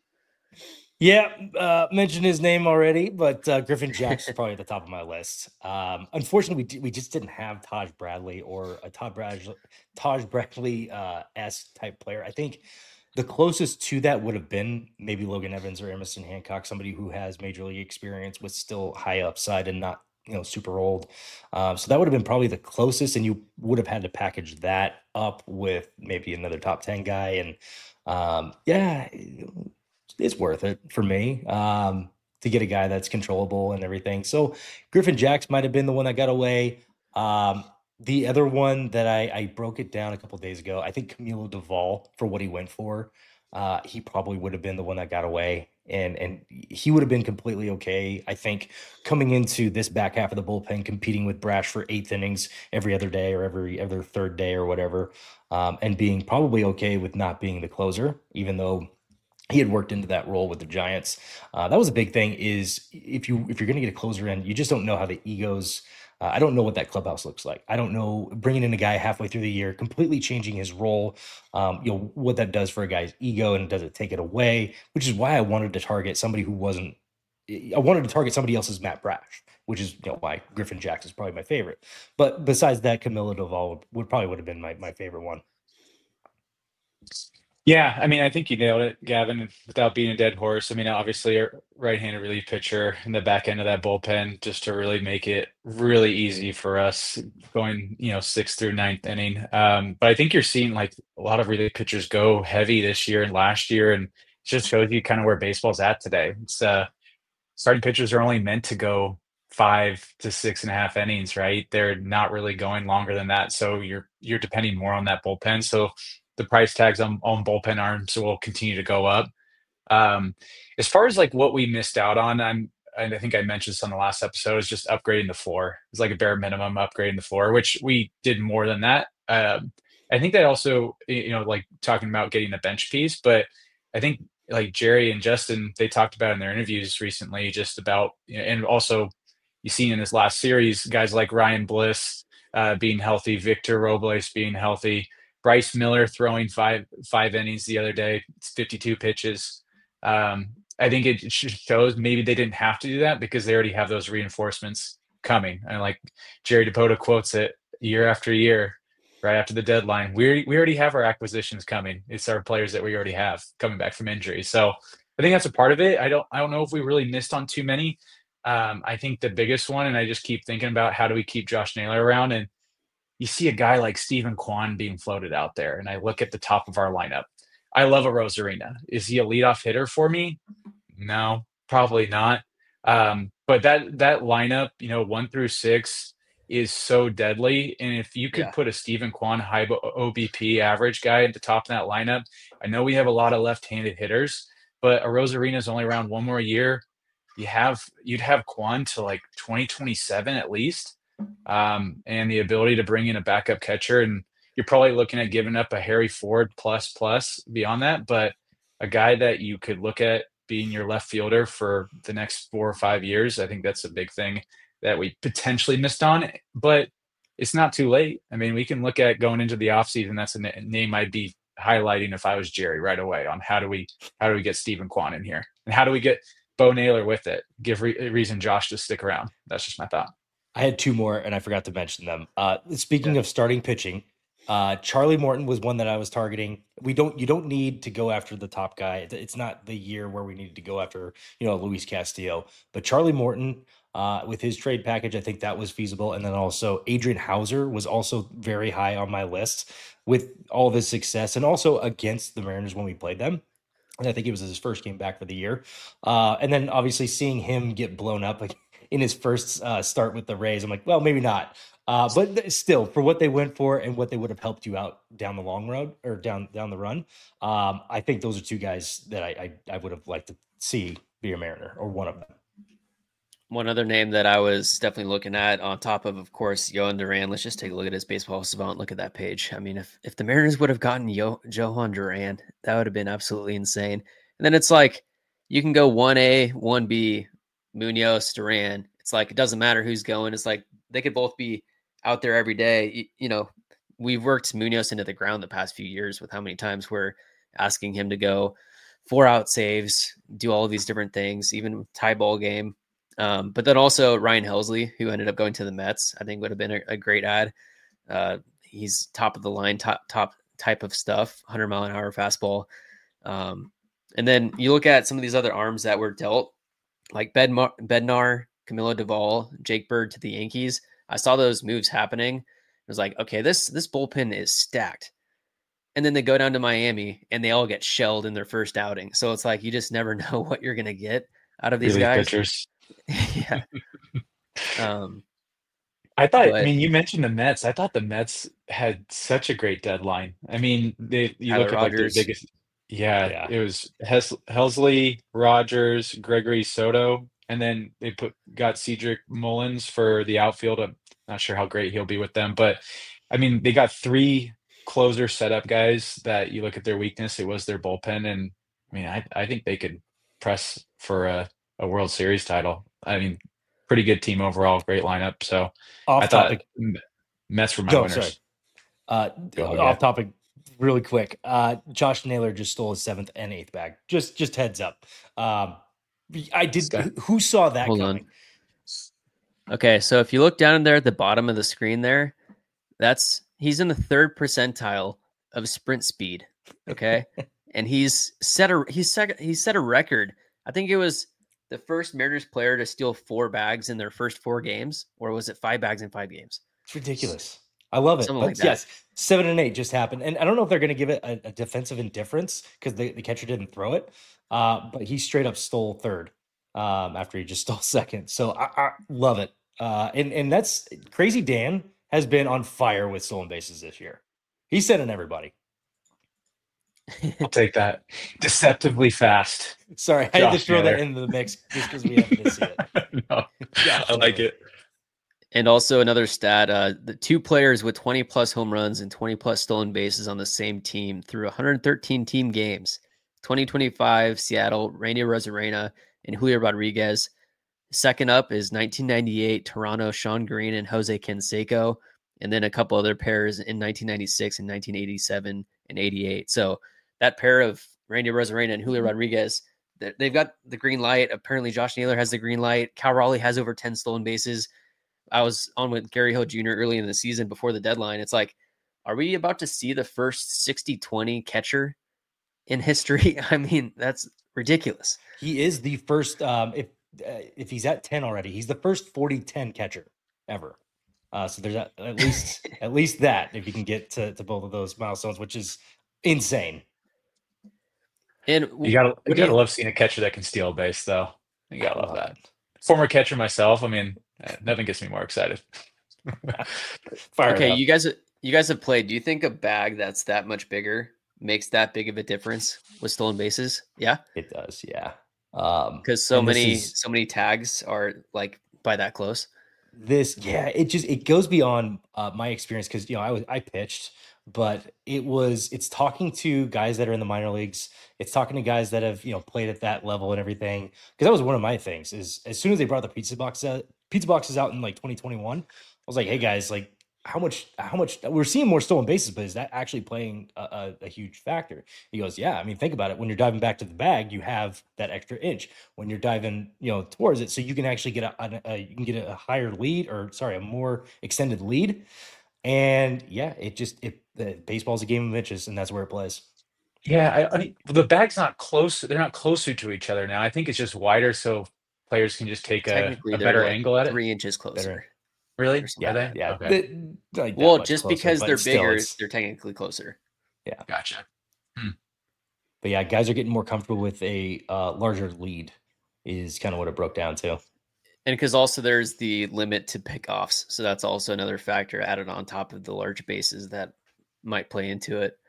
Yeah, mentioned his name already, but Griffin Jax is probably at the top of my list. Unfortunately, we just didn't have Taj Bradley or a Taj Bradley-esque type player. I think the closest to that would have been maybe Logan Evans or Emerson Hancock, somebody who has major league experience with still high upside and not super old. So that would have been probably the closest, and you would have had to package that up with maybe another top 10 guy. And it's worth it for me to get a guy that's controllable and everything. So Griffin Jax might have been the one that got away. The other one that I broke it down a couple of days ago, I think Camilo Duvall, for what he went for, he probably would have been the one that got away. And he would have been completely okay, I think, coming into this back half of the bullpen, competing with Brash for 8th innings every other day or every other third day or whatever, and being probably okay with not being the closer, even though he had worked into that role with the Giants. That was a big thing, is if you're going to get a closer in, you just don't know how the egos I don't know what that clubhouse looks like. I don't know, bringing in a guy halfway through the year, completely changing his role, what that does for a guy's ego, and does it take it away? Which is why I wanted to target somebody who wasn't. I wanted to target somebody else's Matt Brash, which is why Griffin Jax is probably my favorite. But besides that, Camilo Duvall would have been my favorite one. Yeah, I mean, I think you nailed it, Gavin, without being a dead horse. I mean, obviously, a right-handed relief pitcher in the back end of that bullpen, just to really make it really easy for us going, 6th through 9th inning. But I think you're seeing like a lot of relief pitchers go heavy this year and last year, and it just shows you kind of where baseball's at today. It's starting pitchers are only meant to go 5 to 6.5 innings, right? They're not really going longer than that, so you're depending more on that bullpen. So the price tags on bullpen arms will continue to go up. As far as like what we missed out on, and I think I mentioned this on the last episode, is just upgrading the floor. It's like a bare minimum upgrading the floor, which we did more than that. I think that also, like talking about getting a bench piece, but I think like Jerry and Justin, they talked about in their interviews recently, just about, and also you've seen in this last series, guys like Ryan Bliss being healthy, Victor Robles being healthy, Bryce Miller throwing five innings the other day. It's 52 pitches. I think it shows maybe they didn't have to do that because they already have those reinforcements coming. And like Jerry DePota quotes it year after year, right after the deadline, we already have our acquisitions coming. It's our players that we already have coming back from injury. So I think that's a part of it. I don't know if we really missed on too many. I think the biggest one, and I just keep thinking about how do we keep Josh Naylor around, and you see a guy like Stephen Kwan being floated out there, and I look at the top of our lineup. I love Arozarena. Is he a leadoff hitter for me? No, probably not. But that lineup, 1 through 6 is so deadly. And if you could put a Stephen Kwan high OBP average guy at the top of that lineup, I know we have a lot of left-handed hitters, but Arozarena is only around one more year. You'd have Kwan to like 2027 at least. And the ability to bring in a backup catcher, and you're probably looking at giving up a Harry Ford plus beyond that, but a guy that you could look at being your left fielder for the next 4 or 5 years. I think that's a big thing that we potentially missed on, but it's not too late. I mean, we can look at going into the offseason. That's a name I'd be highlighting if I was Jerry right away on how do we get Stephen Kwan in here, and how do we get Bo Naylor with it, give reason Josh to stick around. That's just my thought. I had 2 more, and I forgot to mention them. Speaking of starting pitching, Charlie Morton was one that I was targeting. You don't need to go after the top guy. It's not the year where we needed to go after, Luis Castillo, but Charlie Morton, with his trade package, I think that was feasible. And then also Adrian Hauser was also very high on my list with all of his success and also against the Mariners when we played them. And I think it was his first game back for the year. And then obviously seeing him get blown up like in his first start with the Rays, I'm like, well, maybe not. But still, for what they went for and what they would have helped you out down the long road or down the run, I think those are two guys that I would have liked to see be a Mariner, or one of them. One other name that I was definitely looking at on top of course, Yohan Duran. Let's just take a look at his Baseball Savant. Look at that page. I mean, if the Mariners would have gotten Yohan Duran, that would have been absolutely insane. And then it's like you can go 1A, 1B, Munoz, Duran. It's like it doesn't matter who's going. It's like they could both be out there every day. We've worked Munoz into the ground the past few years with how many times we're asking him to go 4-out saves, do all of these different things, even tie ball game. But then also Ryan Helsley, who ended up going to the Mets, I think would have been a great ad. He's top of the line, top type of stuff, 100-mile-an-hour fastball. And then you look at some of these other arms that were dealt, like Bednar, Camilo Doval, Jake Bird to the Yankees. I saw those moves happening. It was like, okay, this bullpen is stacked. And then they go down to Miami and they all get shelled in their first outing. So it's like you just never know what you're going to get out of these guys. Pitchers. Yeah. I mean, you mentioned the Mets. I thought the Mets had such a great deadline. I mean, you look at like their biggest. Yeah, it was Helsley, Rogers, Gregory Soto, and then they got Cedric Mullins for the outfield. I'm not sure how great he'll be with them, but I mean, they got 3 closer setup guys that you look at their weakness. It was their bullpen, and I mean, I think they could press for a World Series title. I mean, pretty good team overall, great lineup. So Off I topic. thought Mets were my winners. Off topic, really quick. Josh Naylor just stole his 7th and 8th bag. Just heads up. I did. Who saw that Hold coming? On. Okay, so if you look down there at the bottom of the screen there, he's in the 3rd percentile of sprint speed. Okay, and he's set a record. I think it was the first Mariners player to steal 4 bags in their first 4 games, or was it 5 bags in 5 games? It's ridiculous. I love it. Something But like that. yes, 7 and 8 just happened. And I don't know if they're going to give it a defensive indifference because the catcher didn't throw it. But he straight up stole 3rd after he just stole 2nd. So I love it. And that's Crazy Dan has been on fire with stolen bases this year. He's sending everybody. I'll take that. Deceptively fast. Sorry, I had to Josh throw Naylor. that into the mix just because we happen to see it. No, Yeah, I like it. And also another stat, the 2 players with 20-plus home runs and 20-plus stolen bases on the same team through 113 team games. 2025, Seattle, Randy Rosarena and Julio Rodriguez. Second up is 1998, Toronto, Sean Green and Jose Canseco. And then a couple other pairs in 1996 and 1987 and 88. So that pair of Randy Rosarena and Julio Rodriguez, they've got the green light. Apparently Josh Naylor has the green light. Cal Raleigh has over 10 stolen bases. I was on with Gary Hill Jr. early in the season before the deadline. It's like, are we about to see the first 60-20 catcher in history? I mean, that's ridiculous. He is the first, if he's at 10 already, he's the first 40-10 catcher ever. So there's at least that, if you can get to both of those milestones, which is insane. And You gotta love seeing a catcher that can steal a base, though. You gotta love that. Former catcher myself, I mean, nothing gets me more excited. Okay, you guys have played. Do you think a bag that's that much bigger makes that big of a difference with stolen bases? Yeah, it does. Yeah, because so many tags are like by that close. It goes beyond my experience because I pitched, but it's talking to guys that are in the minor leagues. It's talking to guys that have played at that level and everything. Because that was one of my things. Is as soon as they brought the pizza boxes out in like 2021, I was like, hey guys, like how much we're seeing more stolen bases, but is that actually playing a huge factor? He goes, yeah, I mean, think about it. When you're diving back to the bag, you have that extra inch when you're diving, towards it. So you can actually get a higher lead, or sorry, a more extended lead. And yeah, baseball's a game of inches, and that's where it plays. Yeah, I mean, the bag's not close. They're not closer to each other now. I think it's just wider so players can just take Technically, a they're better like angle at it. 3 inches Better. closer Really? or Are something. they? Yeah. Okay. Like that Well, much just closer, because but they're still, bigger, it's- they're technically closer. yeah. Gotcha. But yeah, guys are getting more comfortable with a larger lead is kind of what it broke down to. And because also there's the limit to pickoffs. So that's also another factor added on top of the large bases that might play into it.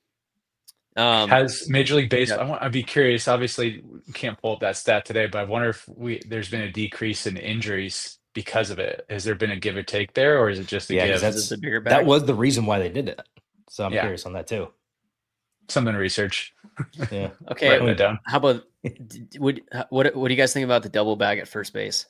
Has Major League Baseball, yeah. I'd be curious, obviously we can't pull up that stat today, but I wonder if there's been a decrease in injuries because of it. Has there been a give or take there, or is it just a Yeah, 'cause give? Is it the bigger that bag? was the reason why they did it. So I'm Yeah. curious on that too. Something to research. Yeah. Okay. Writing it down. How about what do you guys think about the double bag at first base?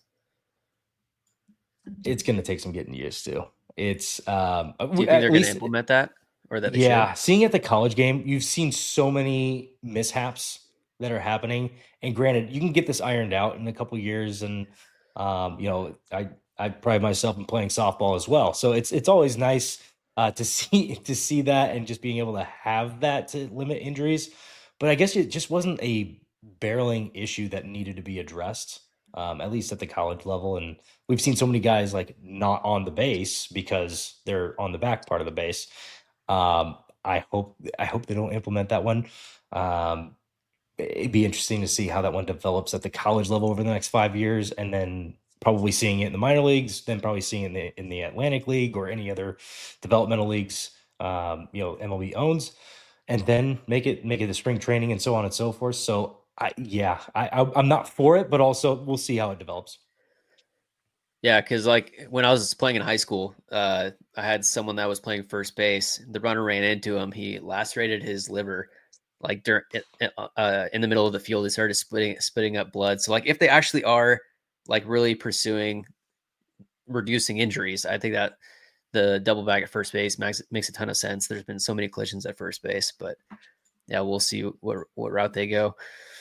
It's going to take some getting used to. It's Do you think they're going to implement that, or that they should? Seeing at the college game, you've seen so many mishaps that are happening. And granted, you can get this ironed out in a couple of years. And I pride myself in playing softball as well, so it's always nice to see that and just being able to have that to limit injuries. But I guess it just wasn't a barreling issue that needed to be addressed, at least at the college level. And we've seen so many guys like not on the base because they're on the back part of the base. I hope they don't implement that one. It'd be interesting to see how that one develops at the college level over the next 5 years, and then probably seeing it in the minor leagues, then probably seeing it in the Atlantic League or any other developmental leagues, MLB owns, and then make it the spring training and so on and so forth. So I'm not for it, but also we'll see how it develops. Yeah, because like when I was playing in high school, I had someone that was playing first base. The runner ran into him. He lacerated his liver, like in the middle of the field. He started spitting up blood. So like if they actually are like really pursuing reducing injuries, I think that the double bag at first base makes a ton of sense. There's been so many collisions at first base, but yeah, we'll see what route they go.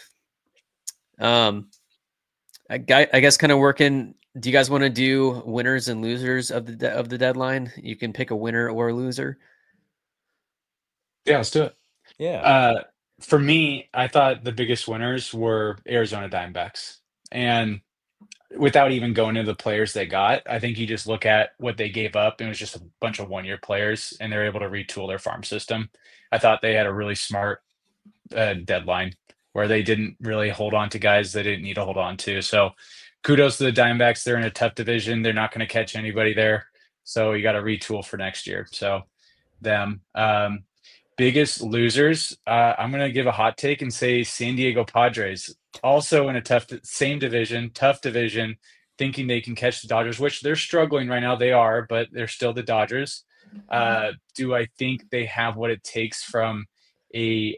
I guess kind of working. Do you guys want to do winners and losers of the deadline? You can pick a winner or a loser. Yeah, let's do it. Yeah. For me, I thought the biggest winners were Arizona Diamondbacks. And without even going into the players they got, I think you just look at what they gave up, and it was just a bunch of one-year players, and they're able to retool their farm system. I thought they had a really smart deadline where they didn't really hold on to guys they didn't need to hold on to. So kudos to the Diamondbacks. They're in a tough division. They're not going to catch anybody there. So you got to retool for next year. So them. Biggest losers, I'm going to give a hot take and say San Diego Padres. Also in a same division, tough division, thinking they can catch the Dodgers, which they're struggling right now. They are, but they're still the Dodgers. Do I think they have what it takes from a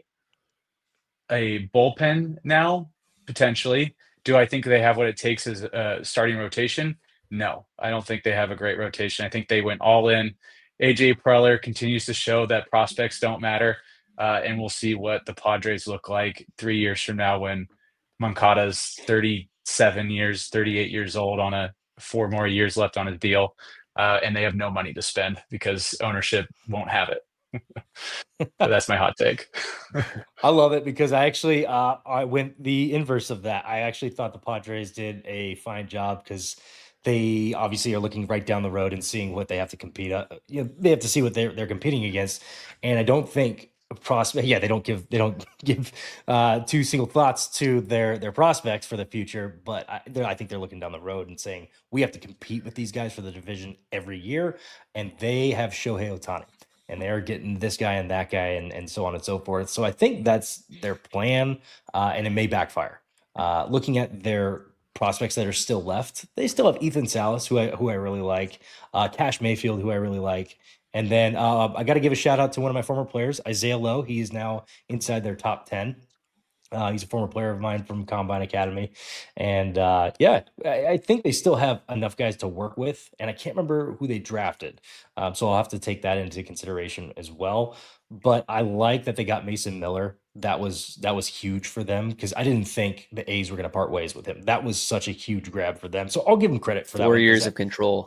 bullpen now? Potentially. Do I think they have what it takes as a starting rotation? No, I don't think they have a great rotation. I think they went all in. AJ Preller continues to show that prospects don't matter, and we'll see what the Padres look like 3 years from now when Moncada's 38 years old on 4 more years left on his deal, and they have no money to spend because ownership won't have it. So that's my hot take. I love it because I actually I went the inverse of that. I actually thought the Padres did a fine job because they obviously are looking right down the road and seeing what they have to compete. They have to see what they're competing against, and I don't think prospect. Yeah, they don't give two single thoughts to their prospects for the future. But I think they're looking down the road and saying we have to compete with these guys for the division every year, and they have Shohei Ohtani. And they're getting this guy and that guy and so on and so forth. So I think that's their plan, and it may backfire. Looking at their prospects that are still left, they still have Ethan Salas, who I really like, Cash Mayfield, who I really like. And then I got to give a shout out to one of my former players, Isaiah Lowe. He is now inside their top 10. He's a former player of mine from Combine Academy. And I think they still have enough guys to work with. And I can't remember who they drafted. So I'll have to take that into consideration as well. But I like that they got Mason Miller. That was huge for them because I didn't think the A's were going to part ways with him. That was such a huge grab for them. So I'll give them credit for that. 4 years of control.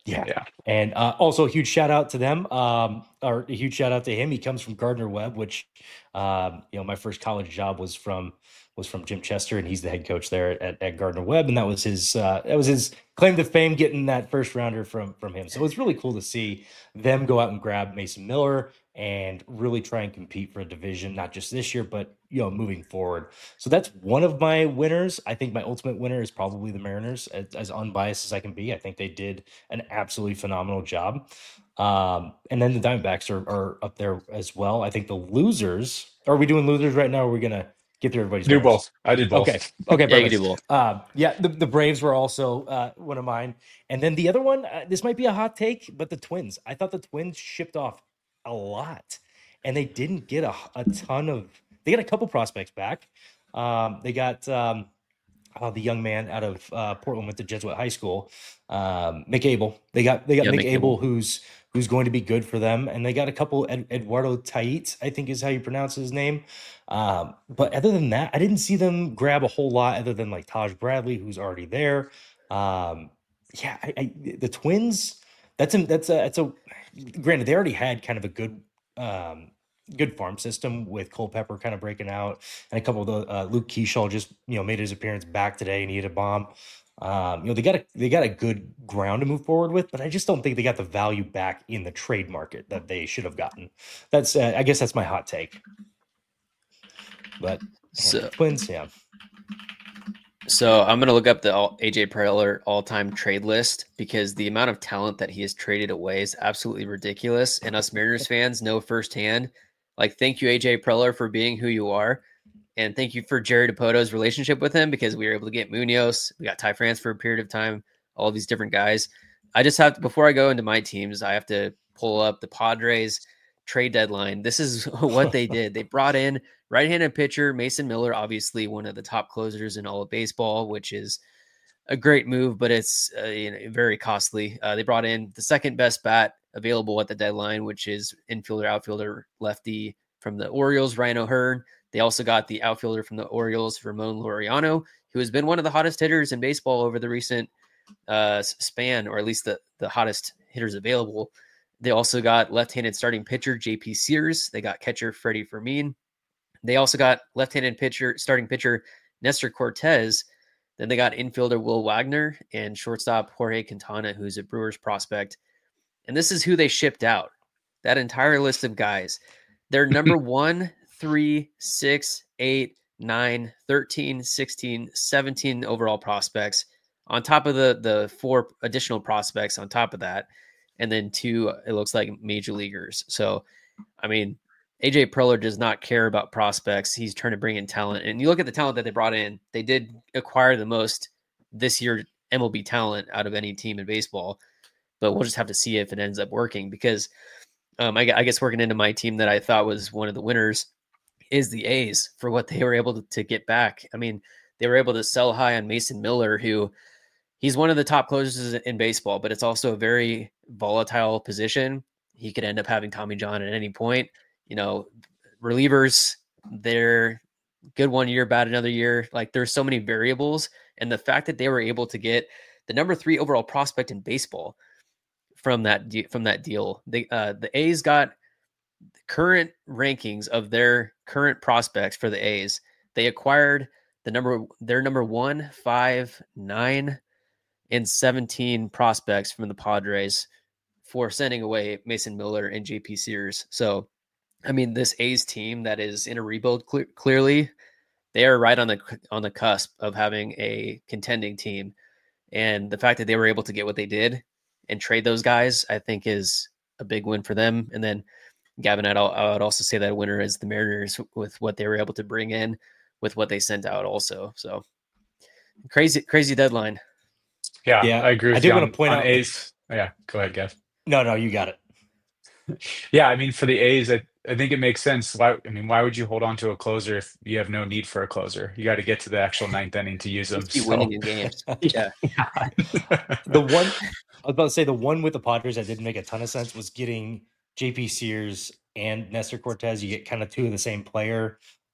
Yeah. And also a huge shout out to them, or a huge shout out to him. He comes from Gardner Webb, which, my first college job was from Jim Chester, and he's the head coach there at Gardner Webb. And that was his claim to fame, getting that first rounder from him. So it's really cool to see them go out and grab Mason Miller and really try and compete for a division, not just this year, but moving forward. So that's one of my winners. I think my ultimate winner is probably the Mariners, as unbiased as I can be. I think they did an absolutely phenomenal job. And then the Diamondbacks are up there as well. I think the losers, are we doing losers right now? Or are we going to get through everybody's Do winners? both. I did both. Okay. Yeah, you can do both. The Braves were also one of mine. And then the other one, this might be a hot take, but the Twins. I thought the Twins shipped off a lot, and they didn't get a ton of. They got a couple prospects back. They got the young man out of Portland, went to Jesuit High School, McAble. They got McAble, who's going to be good for them, and they got a couple. Eduardo Tait, I think is how you pronounce his name. But other than that, I didn't see them grab a whole lot, other than like Taj Bradley, who's already there. The Twins. That's a granted, they already had kind of a good farm system with Culpepper kind of breaking out, and a couple of the Luke Keyshaw just made his appearance back today and he hit a bomb. They got a good ground to move forward with, but I just don't think they got the value back in the trade market that they should have gotten. That's I guess that's my hot take. But Twins, yeah. So I'm going to look up the AJ Preller all-time trade list, because the amount of talent that he has traded away is absolutely ridiculous. And us Mariners fans know firsthand, thank you, AJ Preller, for being who you are. And thank you for Jerry DiPoto's relationship with him, because we were able to get Munoz. We got Ty France for a period of time, all these different guys. I just have to, before I go into my teams, I have to pull up the Padres trade deadline. This is what they did. They brought in right-handed pitcher Mason Miller, obviously one of the top closers in all of baseball, which is a great move, but it's very costly. They brought in the second best bat available at the deadline, which is infielder, outfielder, lefty from the Orioles, Ryan O'Hearn. They also got the outfielder from the Orioles, Ramon Laureano, who has been one of the hottest hitters in baseball over the recent span, or at least the hottest hitters available. They also got left-handed starting pitcher JP Sears. They got catcher Freddie Fermin. They also got left-handed starting pitcher Nestor Cortez. Then they got infielder Will Wagner and shortstop Jorge Quintana, who's a Brewers prospect. And this is who they shipped out. That entire list of guys. They're number 1, 3, 6, 8, 9, 13, 16, 17 overall prospects, on top of the 4 additional prospects on top of that. And then 2, it looks like, major leaguers. So, I mean, AJ Preller does not care about prospects. He's trying to bring in talent. And you look at the talent that they brought in, they did acquire the most this year MLB talent out of any team in baseball. But we'll just have to see if it ends up working, because I guess working into my team that I thought was one of the winners is the A's, for what they were able to get back. I mean, they were able to sell high on Mason Miller, who he's one of the top closers in baseball, but it's also a very volatile position. He could end up having Tommy John at any point. Relievers, they're good one year, bad another year. There's so many variables. And the fact that they were able to get the number 3 overall prospect in baseball from that deal, the A's got the current rankings of their current prospects for the A's. They acquired their number 1, 5, 9, and 17 prospects from the Padres for sending away Mason Miller and JP Sears. So, I mean, this A's team that is in a rebuild, clearly, they are right on the cusp of having a contending team. And the fact that they were able to get what they did and trade those guys, I think, is a big win for them. And then, Gavin, I would also say that a winner is the Mariners, with what they were able to bring in, with what they sent out also. So, crazy deadline. Yeah, I agree with you. I do want to point out A's. Oh, yeah, go ahead, Gav. No, you got it. Yeah, I mean, for the A's, I think it makes sense. Why would you hold on to a closer if you have no need for a closer? You got to get to the actual 9th inning to use them. Keep winning in games. Yeah. The one I was about to say, the one with the Padres that didn't make a ton of sense, was getting JP Sears and Nestor Cortez. You get kind of 2 of the same player.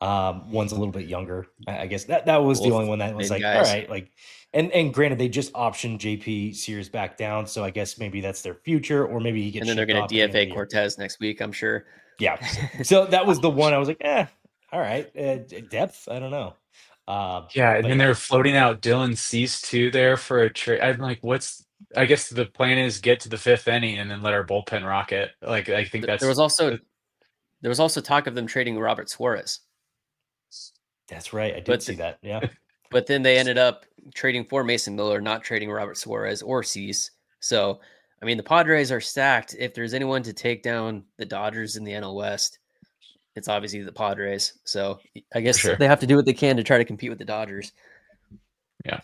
One's a little bit younger. I guess that was the Both only one that was big like, all guys. right, like, and granted, they just optioned JP Sears back down, so I guess maybe that's their future, or maybe he gets And then they're shipped going off to at the end of the DFA year. Cortez next week, I'm sure. Yeah. So that was the one I was like, all right, depth. I don't know. Yeah, and but then yeah. they're floating out Dylan Cease too there for a trade. I'm like, I guess the plan is get to the fifth inning and then let our bullpen rock it. Like, I think There was also talk of them trading Robert Suarez. That's right. I did see that. Yeah. But then they ended up trading for Mason Miller, not trading Robert Suarez or Cease. So, I mean, the Padres are stacked. If there's anyone to take down the Dodgers in the NL West, it's obviously the Padres. So I guess sure. they have to do what they can to try to compete with the Dodgers. Yeah.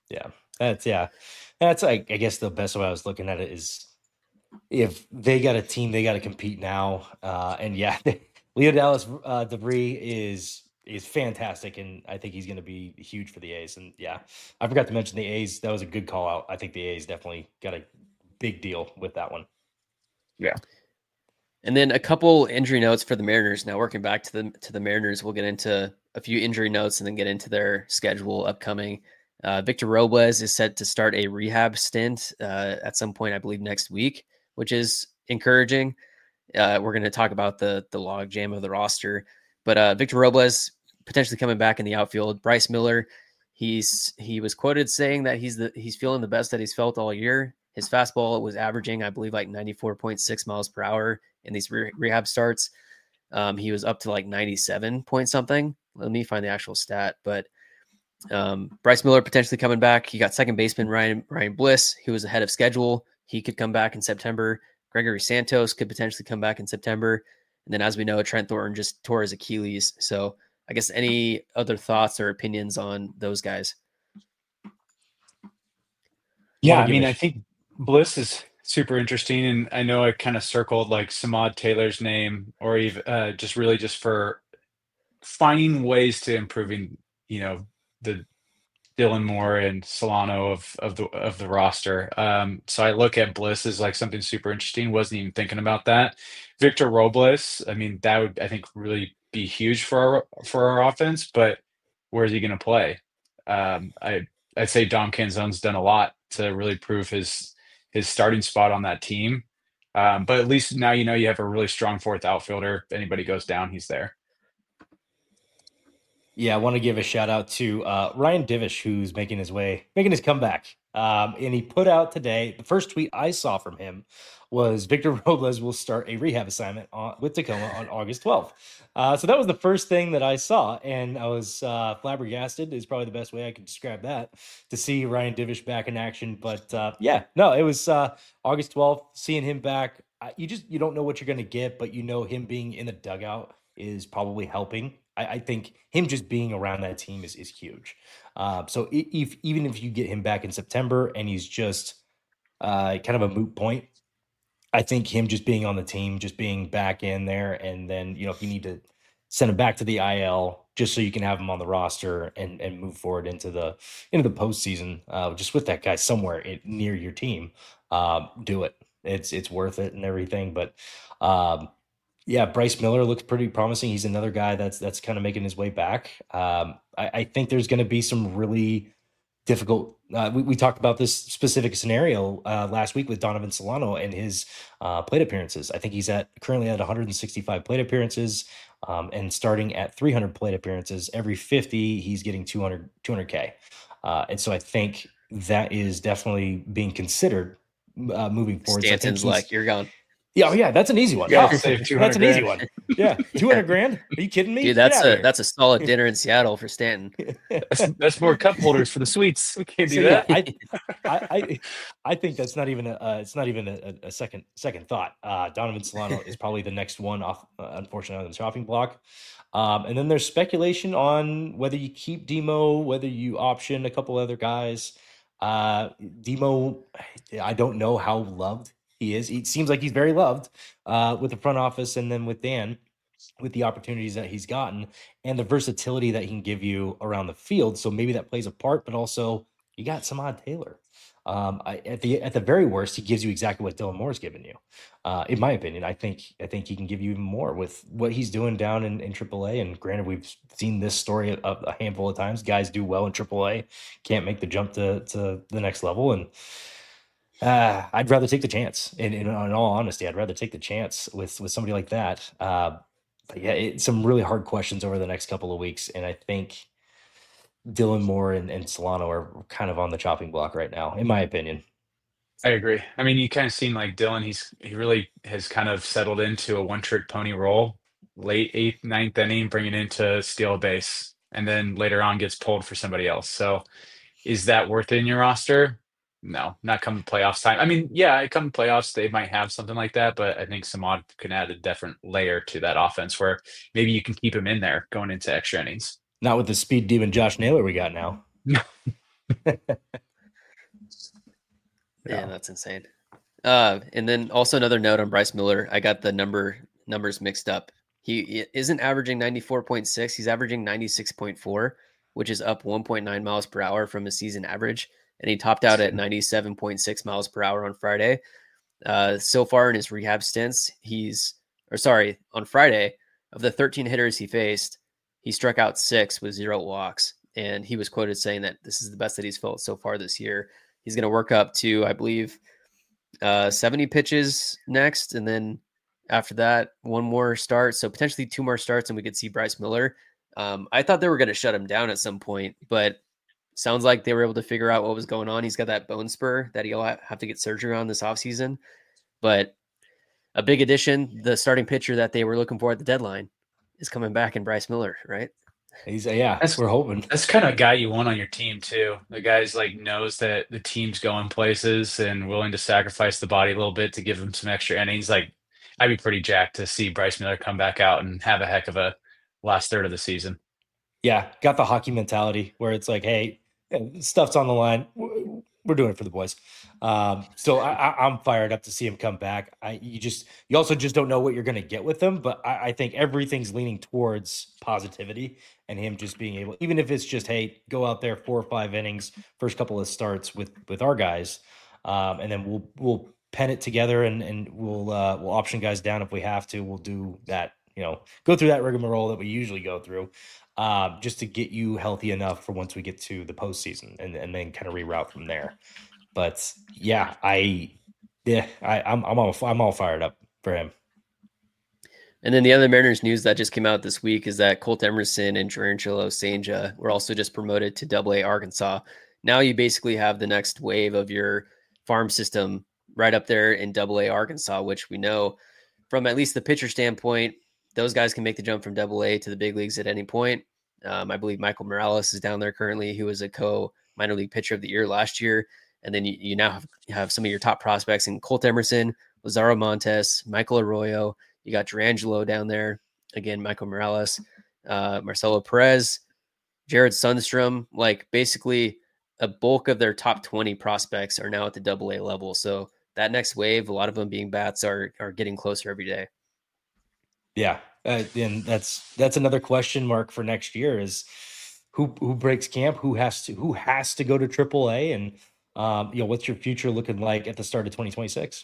That's I guess the best way I was looking at it is if they got a team, they got to compete now. And yeah, Leo Dallas DeVry is fantastic, and I think he's going to be huge for the A's. And yeah, I forgot to mention the A's. That was a good call out. I think the A's definitely got a big deal with that one. Yeah. And then a couple injury notes for the Mariners. Now working back to the Mariners, we'll get into a few injury notes and then get into their schedule upcoming. Victor Robles is set to start a rehab stint at some point, I believe next week, which is encouraging. We're going to talk about the log jam of the roster, but Victor Robles potentially coming back in the outfield. Bryce Miller, he was quoted saying that he's feeling the best that he's felt all year. His fastball was averaging, I believe, like 94.6 miles per hour in these rehab starts. He was up to like 97 point something. Let me find the actual stat, but Bryce Miller potentially coming back. You got second baseman Ryan Bliss, who was ahead of schedule. He could come back in September. Gregory Santos could potentially come back in September. And then, as we know, Trent Thornton just tore his Achilles. So I guess any other thoughts or opinions on those guys? Yeah, I mean, I think Bliss is super interesting, and I know I kind of circled like Samad Taylor's name, or even just for finding ways to improving, the Dylan Moore and Solano of the roster. So I look at Bliss as like something super interesting. Wasn't even thinking about that. Victor Robles, I mean, that would I think really be huge for our offense, but where is he going to play? I'd say Dom Canzone's done a lot to really prove his starting spot on that team. But at least now you have a really strong fourth outfielder. If anybody goes down, he's there. Yeah, I want to give a shout out to Ryan Divish, who's making his comeback. And he put out today, the first tweet I saw from him was Victor Robles will start a rehab assignment with Tacoma on August 12th. So that was the first thing that I saw, and I was flabbergasted is probably the best way I could describe that, to see Ryan Divish back in action. But it was August 12th, seeing him back. You don't know what you're going to get, but him being in the dugout is probably helping. I think him just being around that team is huge. So even if you get him back in September and he's just kind of a moot point, I think him just being on the team, just being back in there, and then if you need to send him back to the IL just so you can have him on the roster and move forward into the postseason, just with that guy somewhere near your team, do it. It's worth it and everything, but. Yeah, Bryce Miller looks pretty promising. He's another guy that's kind of making his way back. I think there's going to be some really difficult. We talked about this specific scenario last week with Donovan Solano and his plate appearances. I think he's currently at 165 plate appearances, and starting at 300 plate appearances. Every 50, he's getting 200K. And so I think that is definitely being considered moving forward. Stanton's like, you're gone. Yeah, that's an easy one. Yeah, that's an easy one. Yeah, $200,000. Are you kidding me? Dude, that's a solid dinner in Seattle for Stanton. That's more cup holders for the suites. We can't do that. I think that's not even a second thought. Donovan Solano is probably the next one off, unfortunately, on the chopping block. And then there's speculation on whether you keep Demo, whether you option a couple other guys. Demo, I don't know how loved he is. It seems like he's very loved with the front office, and then with Dan, with the opportunities that he's gotten and the versatility that he can give you around the field. So maybe that plays a part, but also, you got Samad Taylor. At the very worst, he gives you exactly what Dylan Moore's given you. In my opinion, I think he can give you even more with what he's doing down in AAA. And granted, we've seen this story a handful of times. Guys do well in AAA, can't make the jump to the next level, and I'd rather take the chance. In all honesty, I'd rather take the chance with somebody like that. But yeah, it's some really hard questions over the next couple of weeks, and I think Dylan Moore and Solano are kind of on the chopping block right now, in my opinion. I agree. I mean, you kind of seen like Dylan, he really has kind of settled into a one-trick pony role, late eighth, ninth inning, bringing into steal a base, and then later on gets pulled for somebody else. So is that worth it in your roster? No, not come playoffs time. I mean, yeah, come playoffs, they might have something like that, but I think Samad can add a different layer to that offense where maybe you can keep him in there going into extra innings. Not with the speed demon Josh Naylor we got now. Yeah, that's insane. And then also another note on Bryce Miller. I got the numbers mixed up. He isn't averaging 94.6. He's averaging 96.4, which is up 1.9 miles per hour from his season average. And he topped out at 97.6 miles per hour on Friday. So far in his rehab stints, on Friday, of the 13 hitters he faced, he struck out 6 with 0 walks. And he was quoted saying that this is the best that he's felt so far this year. He's going to work up to, I believe, 70 pitches next. And then after that, one more start. So potentially 2 more starts and we could see Bryce Miller. I thought they were going to shut him down at some point, but sounds like they were able to figure out what was going on. He's got that bone spur that he'll have to get surgery on this offseason. But a big addition, the starting pitcher that they were looking for at the deadline is coming back in Bryce Miller, right? We're hoping. That's kind of a guy you want on your team too. The guy's like knows that the team's going places and willing to sacrifice the body a little bit to give him some extra innings. Like I'd be pretty jacked to see Bryce Miller come back out and have a heck of a last third of the season. Yeah, got the hockey mentality where it's like, hey, stuff's on the line. We're doing it for the boys. So I'm fired up to see him come back. You also just don't know what you're going to get with him, but I think everything's leaning towards positivity and him just being able, even if it's just, hey, go out there 4 or 5 innings, first couple of starts with our guys, and then we'll pen it together and we'll option guys down if we have to. We'll do that, go through that rigmarole that we usually go through. Just to get you healthy enough for once we get to the postseason and then kind of reroute from there. But yeah, I'm all fired up for him. And then the other Mariners news that just came out this week is that Colt Emerson and Jurangelo Cijntje were also just promoted to Double-A Arkansas. Now you basically have the next wave of your farm system right up there in Double-A Arkansas, which we know from at least the pitcher standpoint, those guys can make the jump from Double-A to the big leagues at any point. I believe Michael Morales is down there currently, who was a minor league pitcher of the year last year. And then you now have some of your top prospects in Colt Emerson, Lazaro Montes, Michael Arroyo. You got Jurangelo down there. Again, Michael Morales, Marcelo Perez, Jared Sundstrom. Like basically a bulk of their top 20 prospects are now at the Double-A level. So that next wave, a lot of them being bats, are getting closer every day. Yeah. And that's another question mark for next year is who breaks camp, who has to go to AAA, and what's your future looking like at the start of 2026?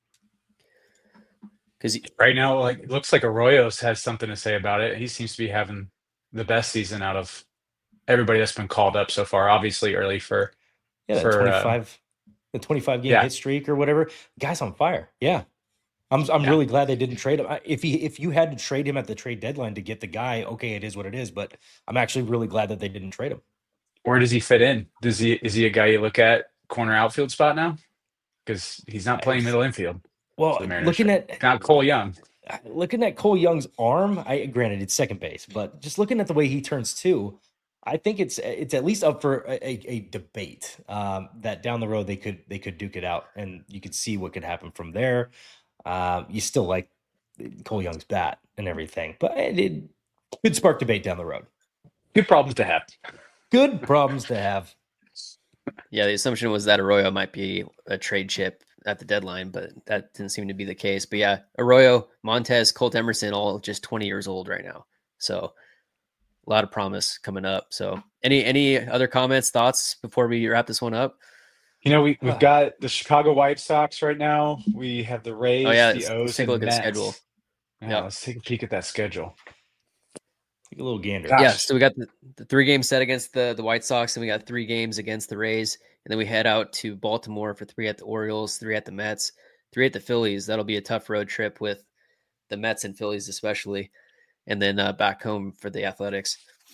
Because right now, like it looks like Arroyos has something to say about it. He seems to be having the best season out of everybody that's been called up so far. Obviously, early for the 25 game hit streak or whatever. Guy's on fire. Yeah. I'm really glad they didn't trade him. If you had to trade him at the trade deadline to get the guy, okay, it is what it is. But I'm actually really glad that they didn't trade him. Where does he fit in? Is he a guy you look at corner outfield spot now? Because he's not playing middle infield. Well, looking at not Cole Young. Looking at Cole Young's arm, granted it's second base, but just looking at the way he turns too, I think it's at least up for a debate that down the road they could duke it out and you could see what could happen from there. You still like Cole Young's bat and everything, but it could spark debate down the road. Good problems to have. Good problems to have. Yeah, the assumption was that Arroyo might be a trade chip at the deadline, but that didn't seem to be the case. But yeah, Arroyo, Montes, Colt Emerson, all just 20 years old right now. So a lot of promise coming up. So any other comments, thoughts before we wrap this one up? We've got the Chicago White Sox right now. We have the Rays, Oh yeah, the let's O's, take a and look at the schedule. Mets. Yeah, let's take a peek at that schedule. Take a little gander. Gosh. Yeah, so we got the 3 game set against the White Sox, and we got 3 games against the Rays, and then we head out to Baltimore for 3 at the Orioles, 3 at the Mets, 3 at the Phillies. That'll be a tough road trip with the Mets and Phillies especially, and then back home for the Athletics.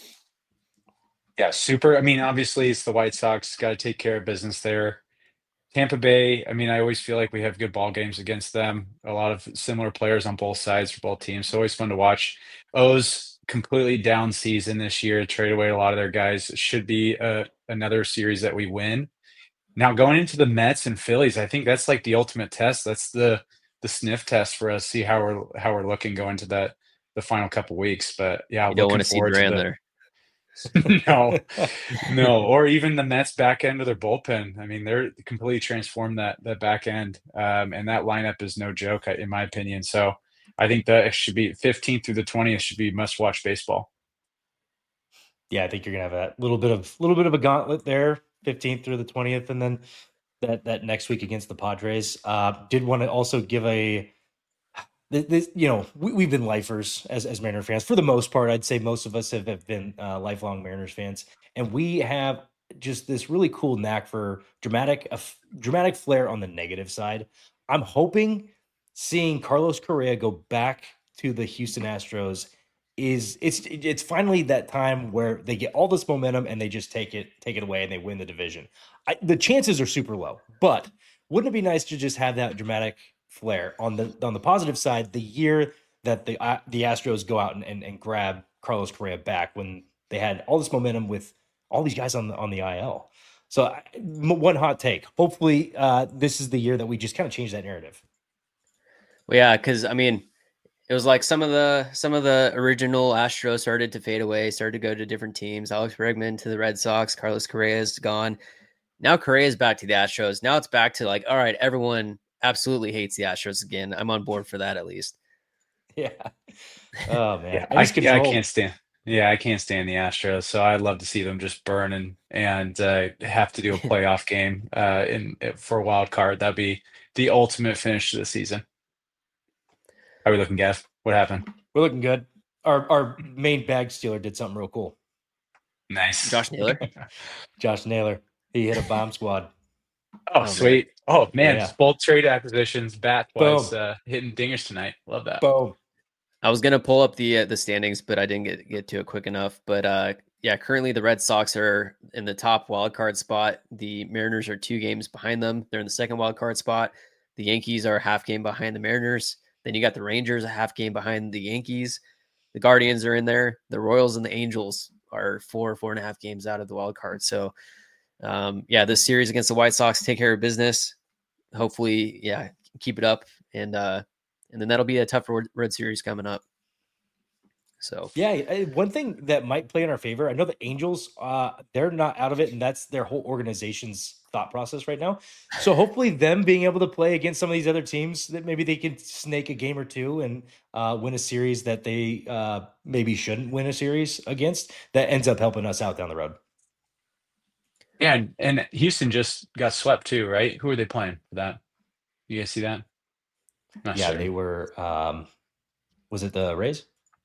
Yeah, super. I mean, obviously, it's the White Sox. Got to take care of business there. Tampa Bay, I mean, I always feel like we have good ball games against them. A lot of similar players on both sides for both teams. So always fun to watch. O's completely down season this year, trade away a lot of their guys. It should be another series that we win. Now going into the Mets and Phillies, I think that's like the ultimate test. That's the sniff test for us. See how we're looking going to the final couple weeks. But yeah, You don't want to see Duran there. No, or even the Mets back end of their bullpen. I mean, they're completely transformed that back end, and that lineup is no joke, in my opinion. So I think that it should be 15th through the 20th should be must-watch baseball. Yeah, I think you're gonna have that little bit of a gauntlet there, 15th through the 20th, and then that next week against the Padres. Did want to also give this, we've been lifers as Mariner fans for the most part. I'd say most of us have been lifelong Mariners fans, and we have just this really cool knack for dramatic flair on the negative side. I'm hoping seeing Carlos Correa go back to the Houston Astros it's finally that time where they get all this momentum and they just take it away and they win the division. The chances are super low, but wouldn't it be nice to just have that dramatic flair on the positive side? The year that the Astros go out and grab Carlos Correa back when they had all this momentum with all these guys on the IL. So one hot take. Hopefully, this is the year that we just kind of change that narrative. Well, yeah, because I mean, it was like some of the original Astros started to fade away, started to go to different teams. Alex Bregman to the Red Sox, Carlos Correa is gone. Now Correa is back to the Astros. Now it's back to like, all right, everyone absolutely hates the Astros again. I'm on board for that at least. Yeah. Oh man, yeah, I can't stand. Yeah, I can't stand the Astros, so I'd love to see them just burn and have to do a playoff game for a wild card. That'd be the ultimate finish to the season. How are we looking, Gav? What happened? We're looking good. Our main bag stealer did something real cool. Nice. Josh Naylor. Josh Naylor. He hit a bomb squad. Oh, sweet. Man. Oh, man. Yeah. Both trade acquisitions, bat-wise, hitting dingers tonight. Love that. Boom. I was going to pull up the standings, but I didn't get to it quick enough. But yeah, currently the Red Sox are in the top wild card spot. The Mariners are 2 games behind them. They're in the second wild card spot. The Yankees are a half game behind the Mariners. Then you got the Rangers a half game behind the Yankees. The Guardians are in there. The Royals and the Angels are 4.5 games out of the wild card. So, yeah, this series against the White Sox, take care of business. Hopefully, yeah, keep it up. And then that'll be a tough road series coming up. So, yeah, one thing that might play in our favor, I know the Angels, they're not out of it, and that's their whole organization's thought process right now. So hopefully them being able to play against some of these other teams that maybe they can snake a game or two and win a series that they maybe shouldn't win a series against, that ends up helping us out down the road. Yeah, and Houston just got swept too, right? Who are they playing for that? You guys see that? Not sure. They were was it the Rays?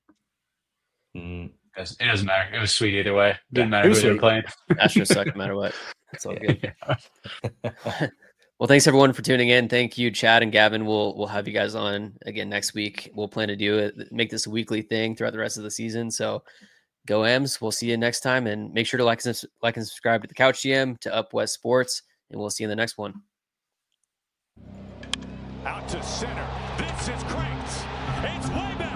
It doesn't matter. It was sweet either way. Didn't matter who they were playing. Astros suck no matter what. It's all good. Well, thanks everyone for tuning in. Thank you, Chad and Gavin. We'll have you guys on again next week. We'll plan to do it, make this a weekly thing throughout the rest of the season. So go M's. We'll see you next time, and make sure to like and subscribe to the Couch GM, to Up West Sports, and we'll see you in the next one. Out to center. This is cranked. It's way back.